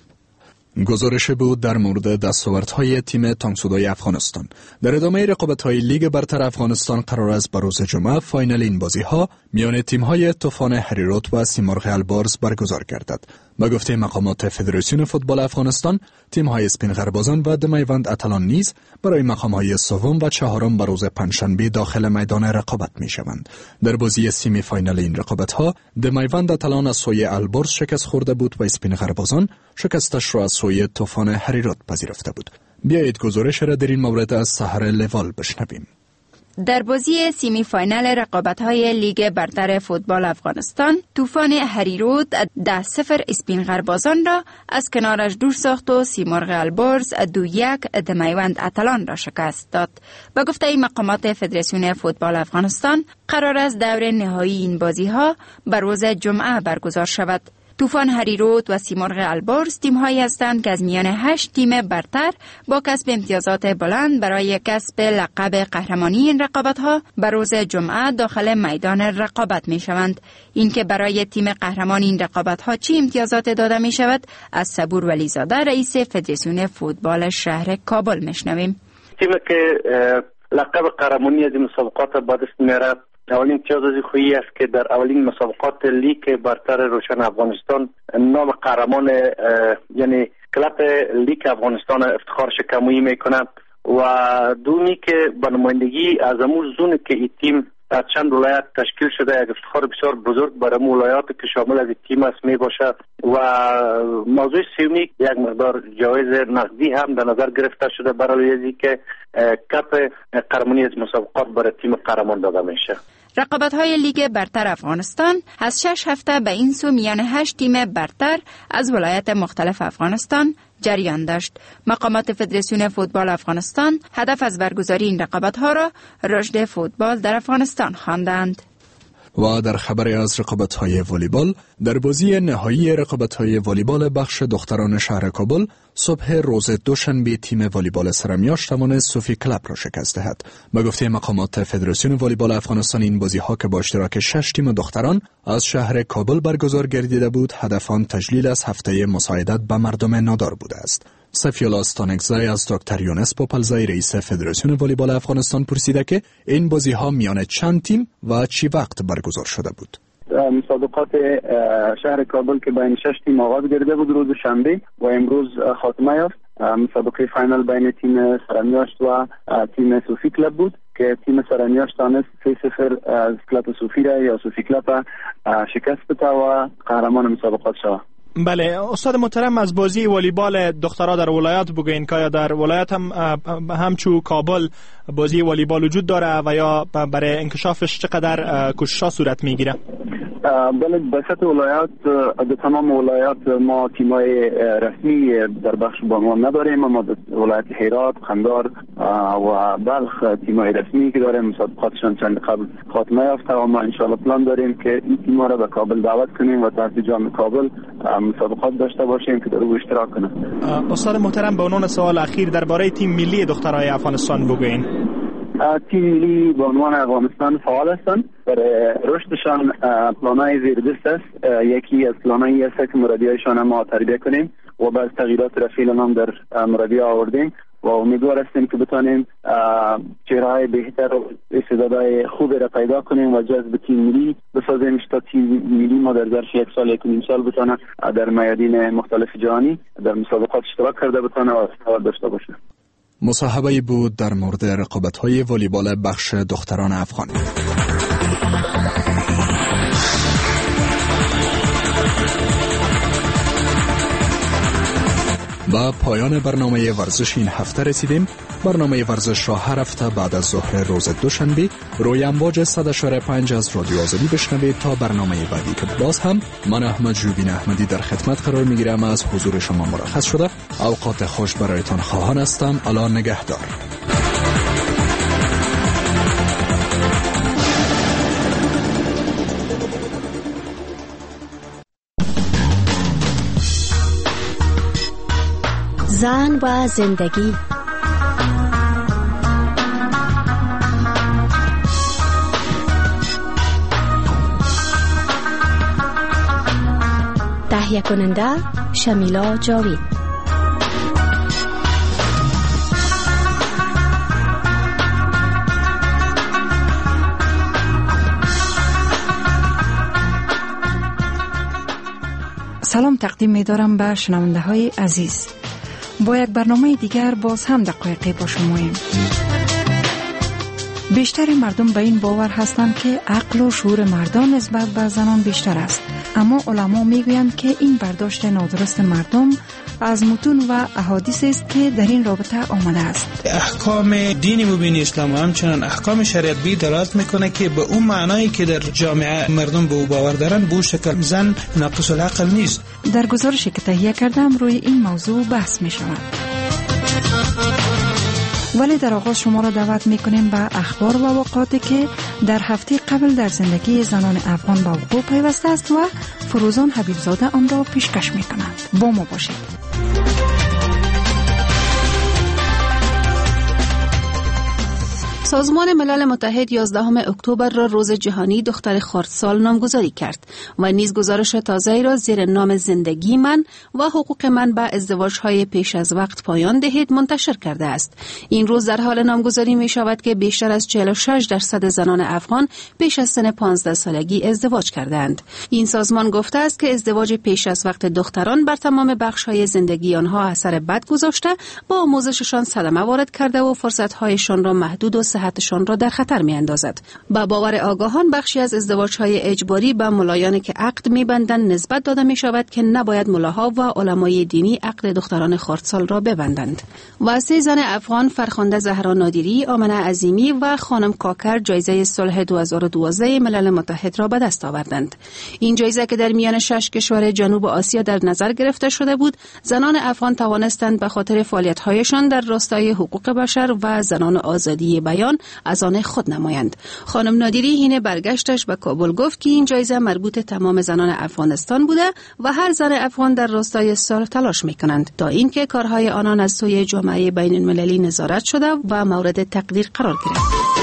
گزارش بود در مورد دستاوردهای تیم تانگ سودوی افغانستان. در ادامه رقابت‌های لیگ برتر افغانستان قرار است به روز جمعه فاینال این بازی‌ها میان تیم‌های طوفان هریروت و سیمرغ البرز برگزار گردد. با گفته مقامات فدراسیون فوتبال افغانستان، تیم‌های اسپین غربازان و دمیوند اتلان نیز برای مقام‌های سوم و چهارم به روز پنجشنبه داخل میدان رقابت می‌شوند. در بازی سیمی فاینال این رقابت‌ها، دمیوند اتلان از سوی البرز شکست خورده بود و اسپین غربازان شکستش را از سوی طوفان هریروت پذیرفته بود. بیایید گزارش را در این مورد از سحر لوال بشنویم. در بازی سیمی فاینال رقابت‌های لیگ برتر فوتبال افغانستان، طوفان هریروت ده صفر اسپین غربازان را از کنارش دور ساخت و سیمرغ البرز دو یک دمیوند اتلان را شکست داد. با گفته مقامات فدراسیون فوتبال افغانستان، قرار است دور نهایی این بازی‌ها بر روز جمعه برگزار شود. طوفان هریروت و سیمرغ البرز تیم‌هایی هستند که از میان هشت تیم برتر با کسب امتیازات بلند برای کسب لقب قهرمانی این رقابت‌ها بر روز جمعه داخل میدان رقابت می‌شوند. اینکه برای تیم قهرمان این رقابت‌ها چه امتیازات داده می‌شود، از صبور ولیزاده رئیس فدراسیون فوتبال شهر کابل می‌شنویم. تیمی که لقب قهرمانی از این مسابقات به دست می‌آورد، اولین امتیاز از خویی است که در اولین مسابقات لیگ برتر روشن افغانستان نام قهرمان یعنی کلاب لیگ افغانستان افتخار شکمویی میکنه و دومی که به نمایندگی از امور زون که این تیم از چند ولایت تشکیل شده یک افتخار بسیار بزرگ برای ولایات که شامل از این تیم است می باشد و موضوع سومی یک مقدار جایزه نقدی هم در نظر گرفته شده برای ازی که کپ قهرمانی از مسابقات برای تیم قهرمان داده میشه. رقابت‌های لیگ برتر افغانستان از شش هفته به این سو میان هشت تیم برتر از ولایت مختلف افغانستان جریان داشت. مقامات فدراسیون فوتبال افغانستان هدف از برگزاری این رقابت‌ها را رشد فوتبال در افغانستان خواندند. و در خبری از رقابت‌های والیبال، در بازی نهایی رقابت‌های والیبال بخش دختران شهر کابل، صبح روز دوشنبه تیم والیبال سرمیاش توانست صوفی کلاب را شکست دهد. به گفته مقامات فدراسیون والیبال افغانستان، این بازی‌ها که با اشتراک شش تیم دختران از شهر کابل برگزار گردیده بود، هدف آن تجلیل از هفته مساعدت به مردم نادار بوده است. سفیولا استانکزای از دکتر یونس پوپلزای رئیس فدراسیون والیبال افغانستان پرسیده که این بازی‌ها میان چند تیم و چی وقت برگزار شده بود. مسابقات شهر کابل که بین شش تیم آغاز گردیده بود روز شنبه و امروز خاتمه یافت. مسابقه فاینال بین تیم سرمیاشت و تیم صوفی کلاب بود که تیم سرمیاشت تانست سه صفر از کلاب صوفی را یا صوفی کلاب شکست بده و قهرمان مسابقات شد. بله استاد محترم، از بازی والیبال دخترها در ولایت بگوین که یا در ولایت هم همچو کابل بازی والیبال وجود داره و یا برای انکشافش چقدر کوشش‌ها صورت میگیره؟ بله، به سطح ولایت در تمام ولایت ما تیمای رسمی در بخش بانوان نداریم، اما در ولایت هرات، قندهار و بلخ تیمای رسمی که داریم مسابقاتشان چند قبل خاتمه یافته و ما انشاءالله پلان داریم که این تیم‌ها را به کابل دعوت کنیم و تحت جام کابل مسابقات داشته باشیم که در او اشتراک کنند. استاد محترم، به عنوان سوال اخیر درباره تیم ملی دخترای افغانستان بگوین. تیم ملی به عنوان افغانستان فعال هستند. برای رشدشان پلان‌های زیردست است. یکی از پلان‌هایی است که مربیایشان ما تربیت کنیم و بعض تغییرات را فعلا هم در مربی آوردیم و امیدوار هستیم که بتانیم چهره‌های بهتر و استعدادهای خوب را پیدا کنیم و جذب تیم ملی بسازیم تا تیم ملی ما در ظرف یک سال یک نیم سال بتونه در میادین مختلف جهانی در مسابقات اشتراک کرده بتونه و استعداد داشته باشه. مصاحبه‌ای بود در مورد رقابت‌های والیبال بخش دختران افغان. به پایان برنامه ورزش این هفته رسیدیم. برنامه ورزش را هر هفته بعد از ظهر روز دوشنبه روی امواج صد و پنج از رادیو آزادی بشنوید. تا برنامه بعدی که باز هم من احمد جوبین احمدی در خدمت قرار میگیرم. از حضور شما مرخص شده. اوقات خوش برایتان خواهان هستم. الا نگهدار. زن و زندگی. تهیه کننده شمیلا جاوید. سلام تقدیم می دارم به شنونده های عزیز. با یک برنامه دیگر باز هم دقایقی با شماییم. بیشتر مردم به این باور هستند که عقل و شعور مردان نسبت به زنان بیشتر است، اما علما میگویند که این برداشت نادرست مردم از متون و احادیث است که در این رابطه آمده است. احکام دین مبین اسلام و همچنان احکام شریعت بی دلالت میکنه که به اون معنایی که در جامعه مردم به او باور دارن به شکل زن ناقص العقل نیست. در گزارشی که تهیه کردم روی این موضوع بحث می شود. ولی در آغاز شما را دعوت میکنیم به اخبار و واقعاتی که در هفته قبل در زندگی زنان افغان به وقوع پیوسته است و فروزان حبیبزاده آن را پیشکش میکنند. با ما باشید. سازمان ملل متحد یازدهم اکتبر را روز جهانی دختر خردسال نامگذاری کرد و نیز گزارش تازه‌ای را زیر نام زندگی من و حقوق من به ازدواج‌های پیش از وقت پایان دهید منتشر کرده است. این روز در حال نامگذاری می شود که بیشتر از چهل و شش درصد زنان افغان پیش از سن پانزده سالگی ازدواج کردند. این سازمان گفته است که ازدواج پیش از وقت دختران بر تمام بخش‌های زندگی آنها اثر بد گذاشته، با آموزششان صدمه وارد کرده و فرصت‌هایشان را محدود و صحتشان را در خطر می اندازد. با باور آگاهان بخشی از ازدواج‌های اجباری به ملایانی که عقد می‌بندند نسبت داده می شود که نباید ملاها و علمای دینی عقد دختران خردسال را ببندند. و سه زن افغان فرخنده زهرا نادری، آمنه عظیمی و خانم کاکر جایزه صلح دو هزار و دوازده ملل متحد را به دست آوردند. این جایزه که در میان شش کشور جنوب آسیا در نظر گرفته شده بود، زنان افغان توانستند به خاطر فعالیت‌هایشان در راستای حقوق بشر و زنان آزادی بیان از آن خود نمایند. خانم نادری حین برگشتش به کابل گفت که این جایزه مربوط تمام زنان افغانستان بوده و هر زن افغان در راستای صلح تلاش می‌کنند تا اینکه کارهای آنان از سوی جامعه بین المللی نظارت شده و مورد تقدیر قرار گرفت.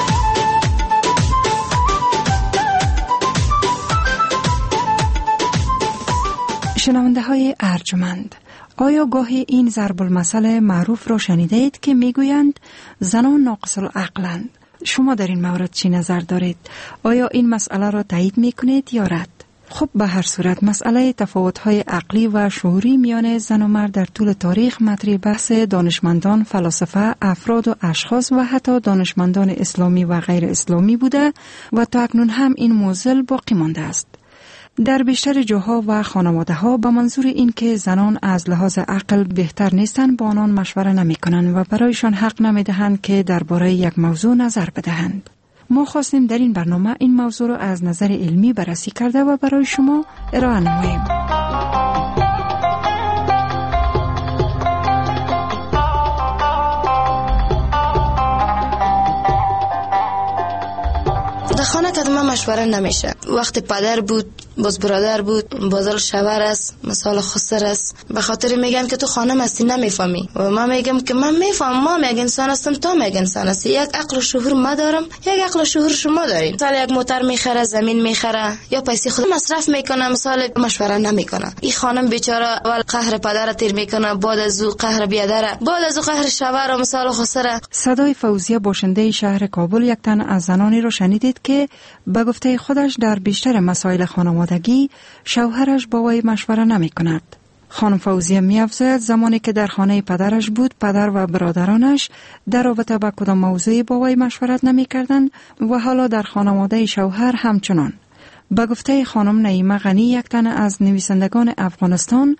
شنونده های ارجمند، آیا گاهی این ضرب المثل معروف را شنیدید که میگویند زنان ناقص العقلند؟ شما در این مورد چی نظر دارید؟ آیا این مسئله را تایید میکنید یا رد؟ خب به هر صورت مسئله تفاوت‌های عقلی و شعوری میان زن و مرد در طول تاریخ مطرح بحث دانشمندان، فلاسفه، افراد و اشخاص و حتی دانشمندان اسلامی و غیر اسلامی بوده و تا اکنون هم این موضوع باقی مانده است. در بیشتر جاها و خانواده ها به منظور این که زنان از لحاظ عقل بهتر نیستند با آنان مشوره نمی کنند و برایشان حق نمی دهند که درباره یک موضوع نظر بدهند. ما خواستیم در این برنامه این موضوع را از نظر علمی بررسی کرده و برای شما ارائه نماییم. در خانه کدوم مشوره نمیشه. وقتی پدر بود، باز برادر بود، بازال شوهر است، مثال خسر است، به خاطر میگن که تو خانم هستی نمیفهمی و من میگم که من میفهمم، ما یک انسان هستم، تو یک انسان هستی، یک عقل و شعور ما دارم، یک عقل و شعور شما دارین. مثلا یک موتر میخره، زمین میخره یا پیسې خود مصرف میکنه، مثال مشوره نمیکنه. این خانم بیچاره اول قهر پدر تیر میکنه، بعد از او قهر بیادر، بعد از او قهر شوهر و مثال خسر. صدای فوزیه باشنده شهر کابل یک تن از زنانی رو شنیدید که به گفته خودش در بیشتر مسائل خانوادگی شوهرش با وی مشوره نمی کند. خانم فوزیه می افزاید زمانی که در خانه پدرش بود، پدر و برادرانش در رابطه با کدام موضوعی با وی مشورت نمی کردند و حالا در خانواده شوهر همچنان. به گفته خانم نعیمه غنی، یک تن از نویسندگان افغانستان،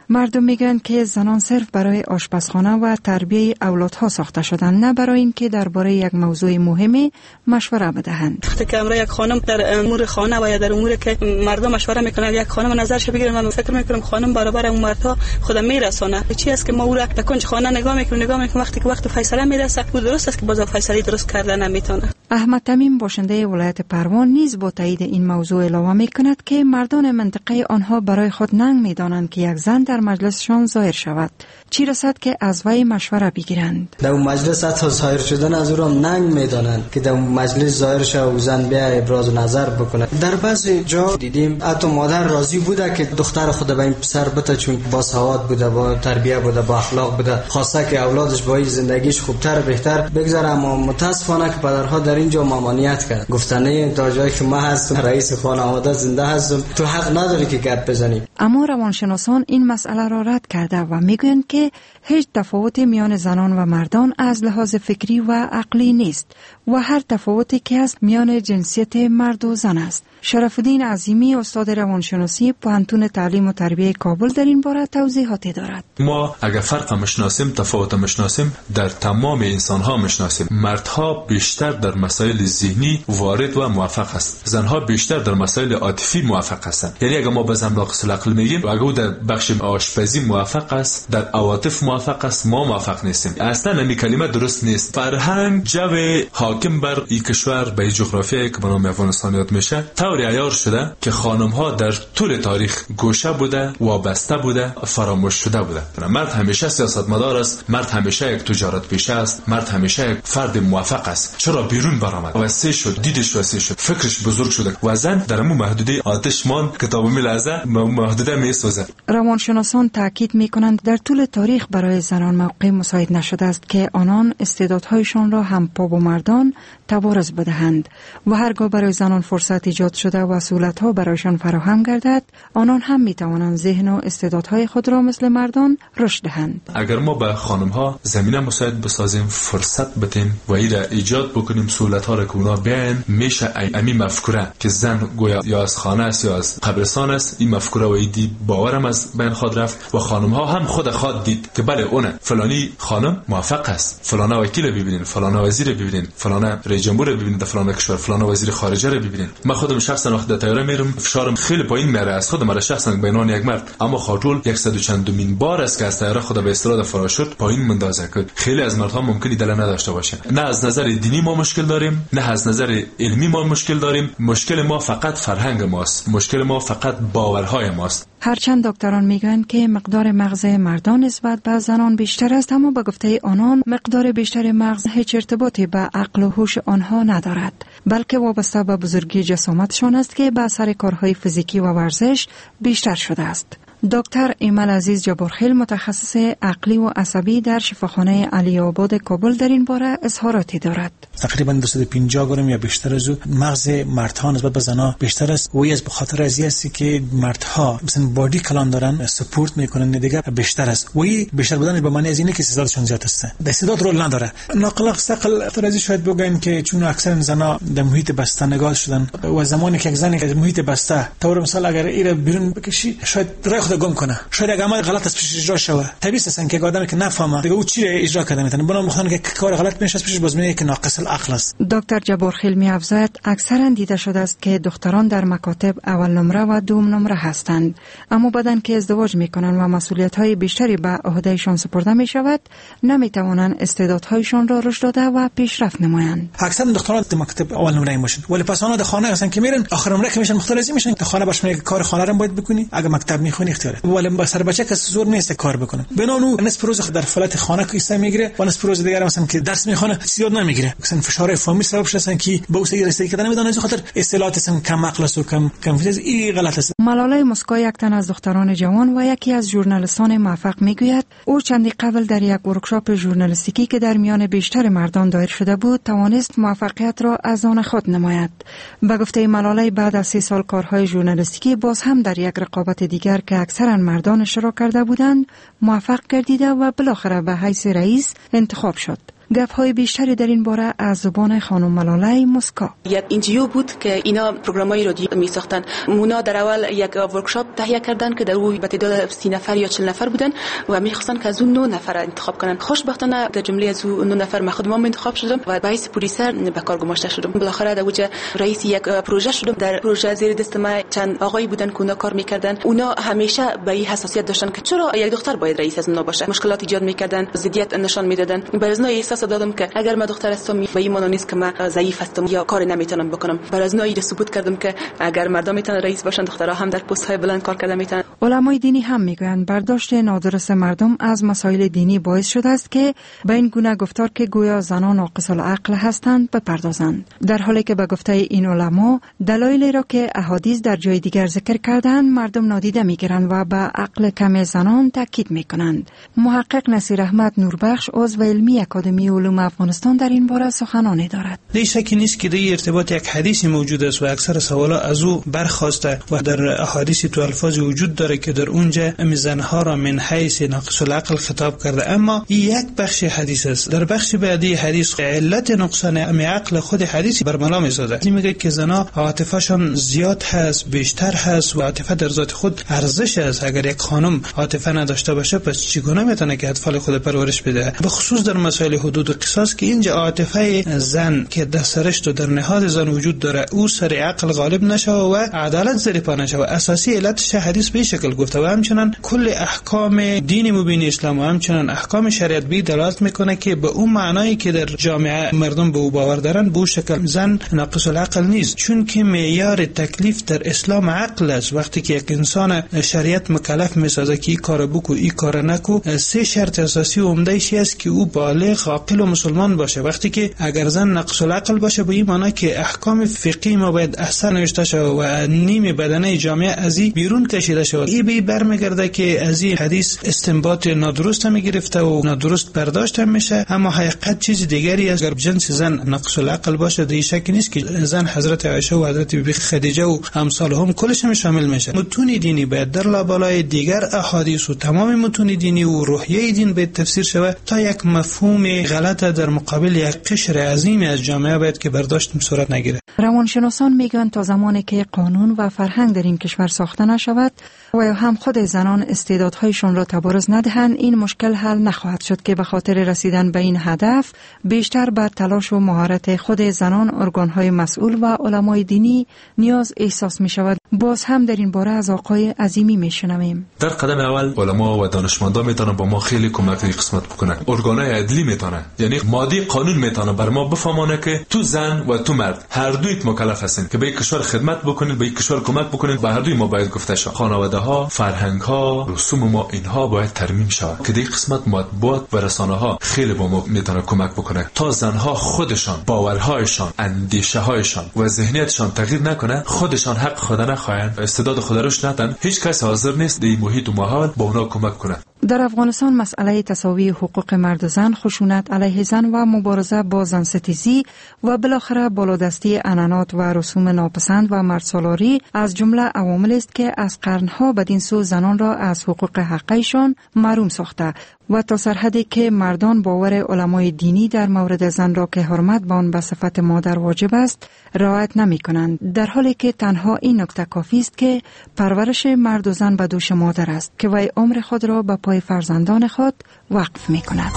مردم میگن که زنان صرف برای آشپزخانه و تربیت اولادها ساخته شدن، نه برای اینکه درباره یک موضوع مهمی مشوره بدهند. وقتی که امروز یک خانم در امور خانه و یا در امور که مردم مشوره میکنن، یک خانم نظرش بگیره، من فکر میکنم خانم برابر اون مردها خودم میرسونه. چی است که ما او را در کنج خانه نگاه میکنیم نگاه میکنیم وقتی که وقت فیصله میرسه، او درست است که باز فیصله درست کردن نمیتونه. احمد تمیم باشنده ولایت پروان نیز با تایید این موضوع اعلام میکند که مردان منطقه آنها برای خود ننگ میدانند که یک زن در مجلسشان ظاهر شود، چی رسد که از وی مشوره بگیرند. در مجلس حتی ظاهر شدن از او را ننگ میدانند که در مجلس ظاهر شود و زن بیا ابراز نظر بکنه. در بعضی جا دیدیم حتی مادر راضی بوده که دختر خود به این پسر بده، چون با سواد بوده، با تربیت بوده، با اخلاق بوده، خواسته که اولادش با زندگیش خوبتر بهتر بگذره. اما متاسفانه که پدرها در اینجا ممانعت کرد، گفتن تا جایی که ما هستم رئیس خانواده زنده هستم، تو حق نداری که گپ بزنی. اما روانشناسان این مسئله را رد کرده و میگویند که هیچ تفاوتی میان زنان و مردان از لحاظ فکری و عقلی نیست و هر تفاوتی که هست میان جنسیت مرد و زن است. شرف الدین عظیمی استاد روانشناسی پوهنتون تعلیم و تربیت کابل در این باره توضیحاتی دارد. ما اگر فرق مشناسیم، تفاوت مشناسیم، در تمام انسان ها مشناسیم. مردها بیشتر در مسائل ذهنی وارد و موفق است، زنها بیشتر در مسائل عاطفی موفق هستند. یعنی اگر ما به زن ناقص العقل میگیم، اگر او در بخش آشپزی موفق است، در عواطف موفق است، ما موفق نیستیم. اصلا این کلمه درست نیست. فرهنگ جو حاکم بر این کشور به جغرافیایی که به نام افغانستان یاد میشه طوری عیار شده که خانم ها در طول تاریخ گوشه بوده، وابسته بوده، فراموش شده بوده. مرد همیشه سیاستمدار است، مرد همیشه یک تجارت پیشه است، مرد همیشه یک فرد موفق است. چرا بیرون برآمد؟ وسیع شد، دیدش وسیع شد، فکرش بزرگ شده و زن در مو محدوده آتش مان کتاب میلازه، محدوده میسوزه. روانشناسان تاکید میکنند در طول تاریخ برای زنان موقع مساعد نشده است که آنان استعدادهایشان را هم پا با مردان تبارز بدهند و هرگاه برای زنان فرصت ایجاد شده و سهولت‌ها برایشان فراهم گردد، آنان هم می‌توانند ذهن و استعدادهای خود را مثل مردان رشد دهند. اگر ما به خانم‌ها زمینه مساعد بسازیم، فرصت بدیم و ایرا ایجاد بکنیم، سهولت‌ها را که اونا بیان، میشه امی مفکوره که زن گویا یا از خانه است یا از قبرستان است، این مفکوره و ایدی باورم از بین خود رفت و خانم‌ها هم خود خود دید که بله اونه فلانی خانم موفق است، فلانه وکیل ببینید، فلانه وزیر ببینید، فلانه رئیس جمهور ببینید، فلانه کشور، فلانه وزیر خارجه رو ببینید. من خودم شخصا وقت در طیاره میرم فشارم خیلی پایین میره از خودم، مرا شخصا به عنوان یک مرد، اما خاطر صد و چندمین بار است که از طیاره خود به استفاده فراشوت پایین مندازه کرد. خیلی از مردها ممکنه دل نداشته باشن. نه از نظر دینی ما مشکل داریم، نه از نظر علمی ما مشکل داریم. مشکل ما فقط فرهنگ ماست، مشکل ما فقط باورهای ماست. هرچند دکتران میگن که مقدار مغز مردان نسبت به زنان بیشتر است، اما به گفته آنان مقدار بیشتر مغز هیچ ارتباطی به عقل و هوش آنها ندارد، بلکه وابسته به بزرگی جسامتشان است که به اثر کارهای فیزیکی و ورزش بیشتر شده است. دکتر ایمل عزیز جبارخیل متخصص عقلی و عصبی در شفاخانه علی آباد کابل در این باره اظهاراتی دارد. تقریبا دویست و پنجاه گرم یا بیشتر از مغز مردها نسبت به زنها بیشتر است. و از بخاطر ازی است که مردها مثلا بادی کلان دارن، سپورت میکنن، دیگه بیشتر است. و بیشتر بودن به معنی از اینه که استعدادشون زیاد است. استعداد رول نداره. ناقل ثقل ترازی شاید بگن که چون اکثر زنها در محیط بسته نگاه شدن و زمانی که یک زنی از محیط بسته طور مثال اگر ایره بیرون بکشی شاید راه خود گم کنه، شاید اگه عمل غلط از پیش اجرا شوه. طبیعی است که آدمی که نفهمه دیگه او چی اجرا کرده میتونه بنا مخاطر که کار غلط میشه از پیش باز میگه که ناقص العقل است. دکتر جبارخیل می‌افزاید اکثرا دیده شده است که دختران در مکاتب اول نمره و دوم نمره هستند، اما بعدن که ازدواج میکنن و مسئولیت‌های بیشتری به عهدهشان سپرده میشود نمیتوانند استعدادهایشان را رشد داده و پیشرفت نمایند. اکثر دختران در مکتب اول نمره میشن ولی پس آنها در خانه هستن که میرن آخر نمره که میشن مختلفی میشن. در خانه باش میگه کار خانه رو باید بکنی، اگه مکتب میخونی اختیاره، ولی با سر بچه کس زور نیست کار بکنه. بنانو نصف روز در فلات خانه کیسه میگیره و نصف روز دیگه مثلا که درس میخونه زیاد نمیگیره، مثلا فشار فامیل سبب شدن که به اوسه رسیدگی کردن نمیدونه، از خاطر اصطلاحات مثلا کم عقل است و کم کم فیز این غلط است. ملاله مسکا یک تن از دختران جوان و یکی از ژورنالیستان موفق میگوید او چندی قبل در یک ورکشاپ ژورنالیستیکی که در میان بیشتر مردان دایر شده بود توانست موفقیت را از آن خود نماید. به گفته ملاله بعد از سی سال کارهای ژورنالیستیکی باز هم در یک رقابت دیگر که اکثرا مردان اشتراک کرده بودند موفق گردیده و بالاخره به حیث رئیس انتخاب شد. گپ‌های بیشتری در این باره از زبان خانم ملاله مسکا. یک اینجیو بود که اینا پروگرامای رادیو می‌ساختن. مونا در اول یک ورکشاپ تهیه کردن که در او به تعداد سی نفر یا چهل نفر بودن و می‌خواستن که از اون نه نفر انتخاب کنن. خوشبختانه در جمله از اون نه نفر من خودم انتخاب شدم و به حیث پرویسر به کار گماشته شدم. بالاخره در اوج رئیس یک پروژه شدم. در پروژه زیر دست ما چند آقایی بودن که اونا کار می‌کردن. اونا همیشه به این حساسیت داشتن که چرا یک دختر باید رئیس از اونا باشه. مشکلات ایجاد می‌کردن، ضدیت نشان می‌دادن. برای از اونا احساس دادم که اگر من دختر هستم به این معنی نیست که من ضعیف هستم یا کار نمیتونم بکنم. برای از اونا این ثبوت کردم که اگر مردم میتونن رئیس باشن، دخترها هم در پست‌های بلند کار کردن میتونن. علمای دینی هم میگویند برداشت نادرست مردم از مسائل دینی باعث شده است که به این گونه گفتار که گویا زنان ناقص العقل هستند بپردازند، در حالی که به گفته این علما دلایلی را که احادیث در جای دیگر ذکر کردند مردم نادیده میگیرند و به عقل کم زنان تاکید میکنند. محقق نصیر احمد نوربخش عضو علمی اکادمی علوم افغانستان در این باره سخنانی دارد. هیچ شکی نیست که در ارتباط یک حدیث موجود است و اکثر سوالا از او برخواسته و در احادیث تو الفاظ وجود داره که در اونجا ام زنها را من حیث ناقص العقل خطاب کرده، اما این یک بخش حدیث است. در بخش بعدی حدیث علت نقصان ام عقل خود حدیث برملا میسازه. میگه که زنا عاطفه‌شان زیاد هست، بیشتر هست و عاطفه در ذات خود ارزش است. اگر یک خانم عاطفه نداشته باشه پس چگونه میتونه که اطفال خود پرورش بده؟ به خصوص در مسائل حدود و قصاص که اینجا عاطفه زن که در سرشت و در نهاد زن وجود داره او سر عقل غالب نشه و عدالت زیر پا نشه و اساسی علتش حدیث به شکل گفته و همچنان کل احکام دین مبین اسلام و همچنان احکام شریعت به دلالت میکنه که به اون معنایی که در جامعه مردم به او باور دارن به شکل زن ناقص العقل نیست، چون که معیار تکلیف در اسلام عقل است. وقتی که یک انسان شریعت مکلف میسازه که این کارو بکو این کارو نکو، سه شرط اساسی و عمده‌ای است که او بالغ عاقل و مسلمان باشه. وقتی که اگر زن ناقص العقل باشه به این معنی که احکام فقهی ما باید احسن نوشته شه و نیم بدنه جامعه از این بیرون کشیده شد. این به برمیگرده که از این حدیث استنباط نادرست هم گرفته و نادرست برداشت هم میشه، اما حقیقت چیز دیگری است. اگر جنس زن ناقص العقل باشه در شک نیست که زن حضرت عایشه و حضرت بیبی خدیجه و امثال هم کلش هم شامل میشه. متون دینی باید در لابلای دیگر احادیث و تمام متون دینی و روحیه دین باید تفسیر شود تا یک مفهوم غلط در مقابل یک قشر عظیمی از جامعه باید که برداشت صورت نگیره. روانشناسان میگن تا زمانی که قانون و فرهنگ در این کشور ساخته نشود و هم خود زنان استعدادهایشان را تبارز ندهند این مشکل حل نخواهد شد که به خاطر رسیدن به این هدف بیشتر بر تلاش و مهارت خود زنان، ارگانهای مسئول و علمای دینی نیاز احساس می شود. باز هم در این باره از آقای عظیمی می شنویم. در قدم اول علما و دانشمندان میتونن با ما خیلی کمک این قسمت بکنن. ارگانهای عدلی میتونن، یعنی ماده قانون میتونن بر ما بفهمونه که تو زن و تو مرد هر دویت مکلف هستین که به این کشور خدمت بکنید، به این کشور کمک بکنید. به هر دوی ما باید گفته شه. خانواده ها، فرهنگ ها، رسوم ما اینها باید ترمیم شود که در این قسمت مطبوعات و رسانه ها خیلی با ما میتونه کمک بکنه تا زنها خودشان باورهایشان، اندیشه هایشان و ذهنیتشان تغییر نکنه، خودشان حق خود نخواهند، استعداد خود روش ندن. هیچ کس حاضر نیست در این محیط و ماحول با اونا کمک کنه. در افغانستان مسئله تساوی حقوق مرد و زن، خشونت علیه زن و مبارزه با زن ستیزی و بالاخره بالادستی عنعنات و رسوم ناپسند و مردسالاری از جمله عوامل است که از قرنها بدین سو زنان را از حقوق حقیقیشان محروم ساخته و تا سرحدی که مردان باور علمای دینی در مورد زن را که حرمت به آن به صفت مادر واجب است رعایت نمی کنند، در حالی که تنها این نکته کافی است که پرورش مرد و زن به دوش مادر است که وی عمر خود را به پای فرزندان خود وقف می کند.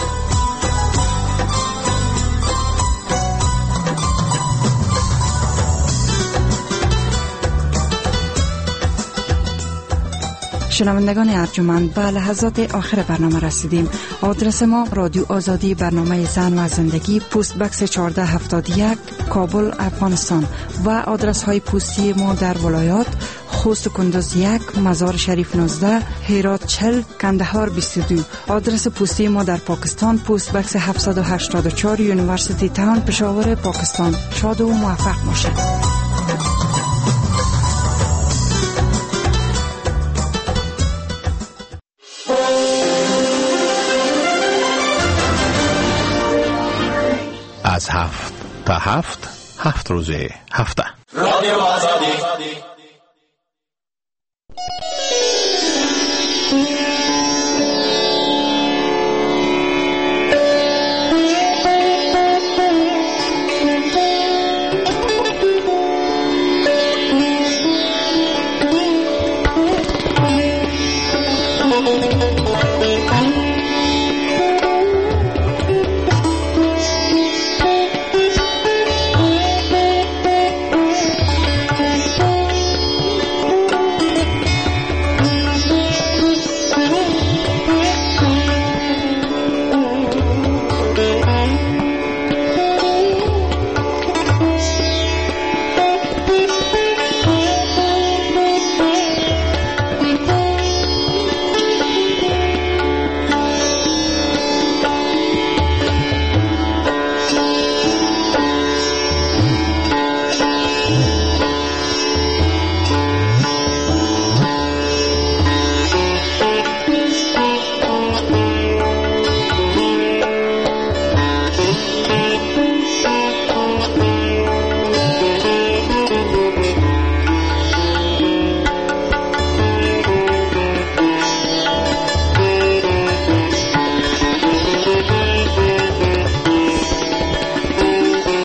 شنوندگان ارجمند، به لحظات آخر برنامه رسیدیم. آدرس ما رادیو آزادی، برنامه زن و زندگی، پست بکس چهارده هفتاد و یک، کابل، افغانستان و آدرس های پستی ما در ولایات: خوست کندوز یک، مزار شریف نوزده، هرات چهل، کندهار بیست و دو. آدرس پستی ما در پاکستان: پست بکس هفتصد و هشتاد و چهار، یونیورسیتی تاون، پشاور، پاکستان. شاد و موفق باشید. از هفت تا هفت، هفت روزه هفته. رادیو آزادی.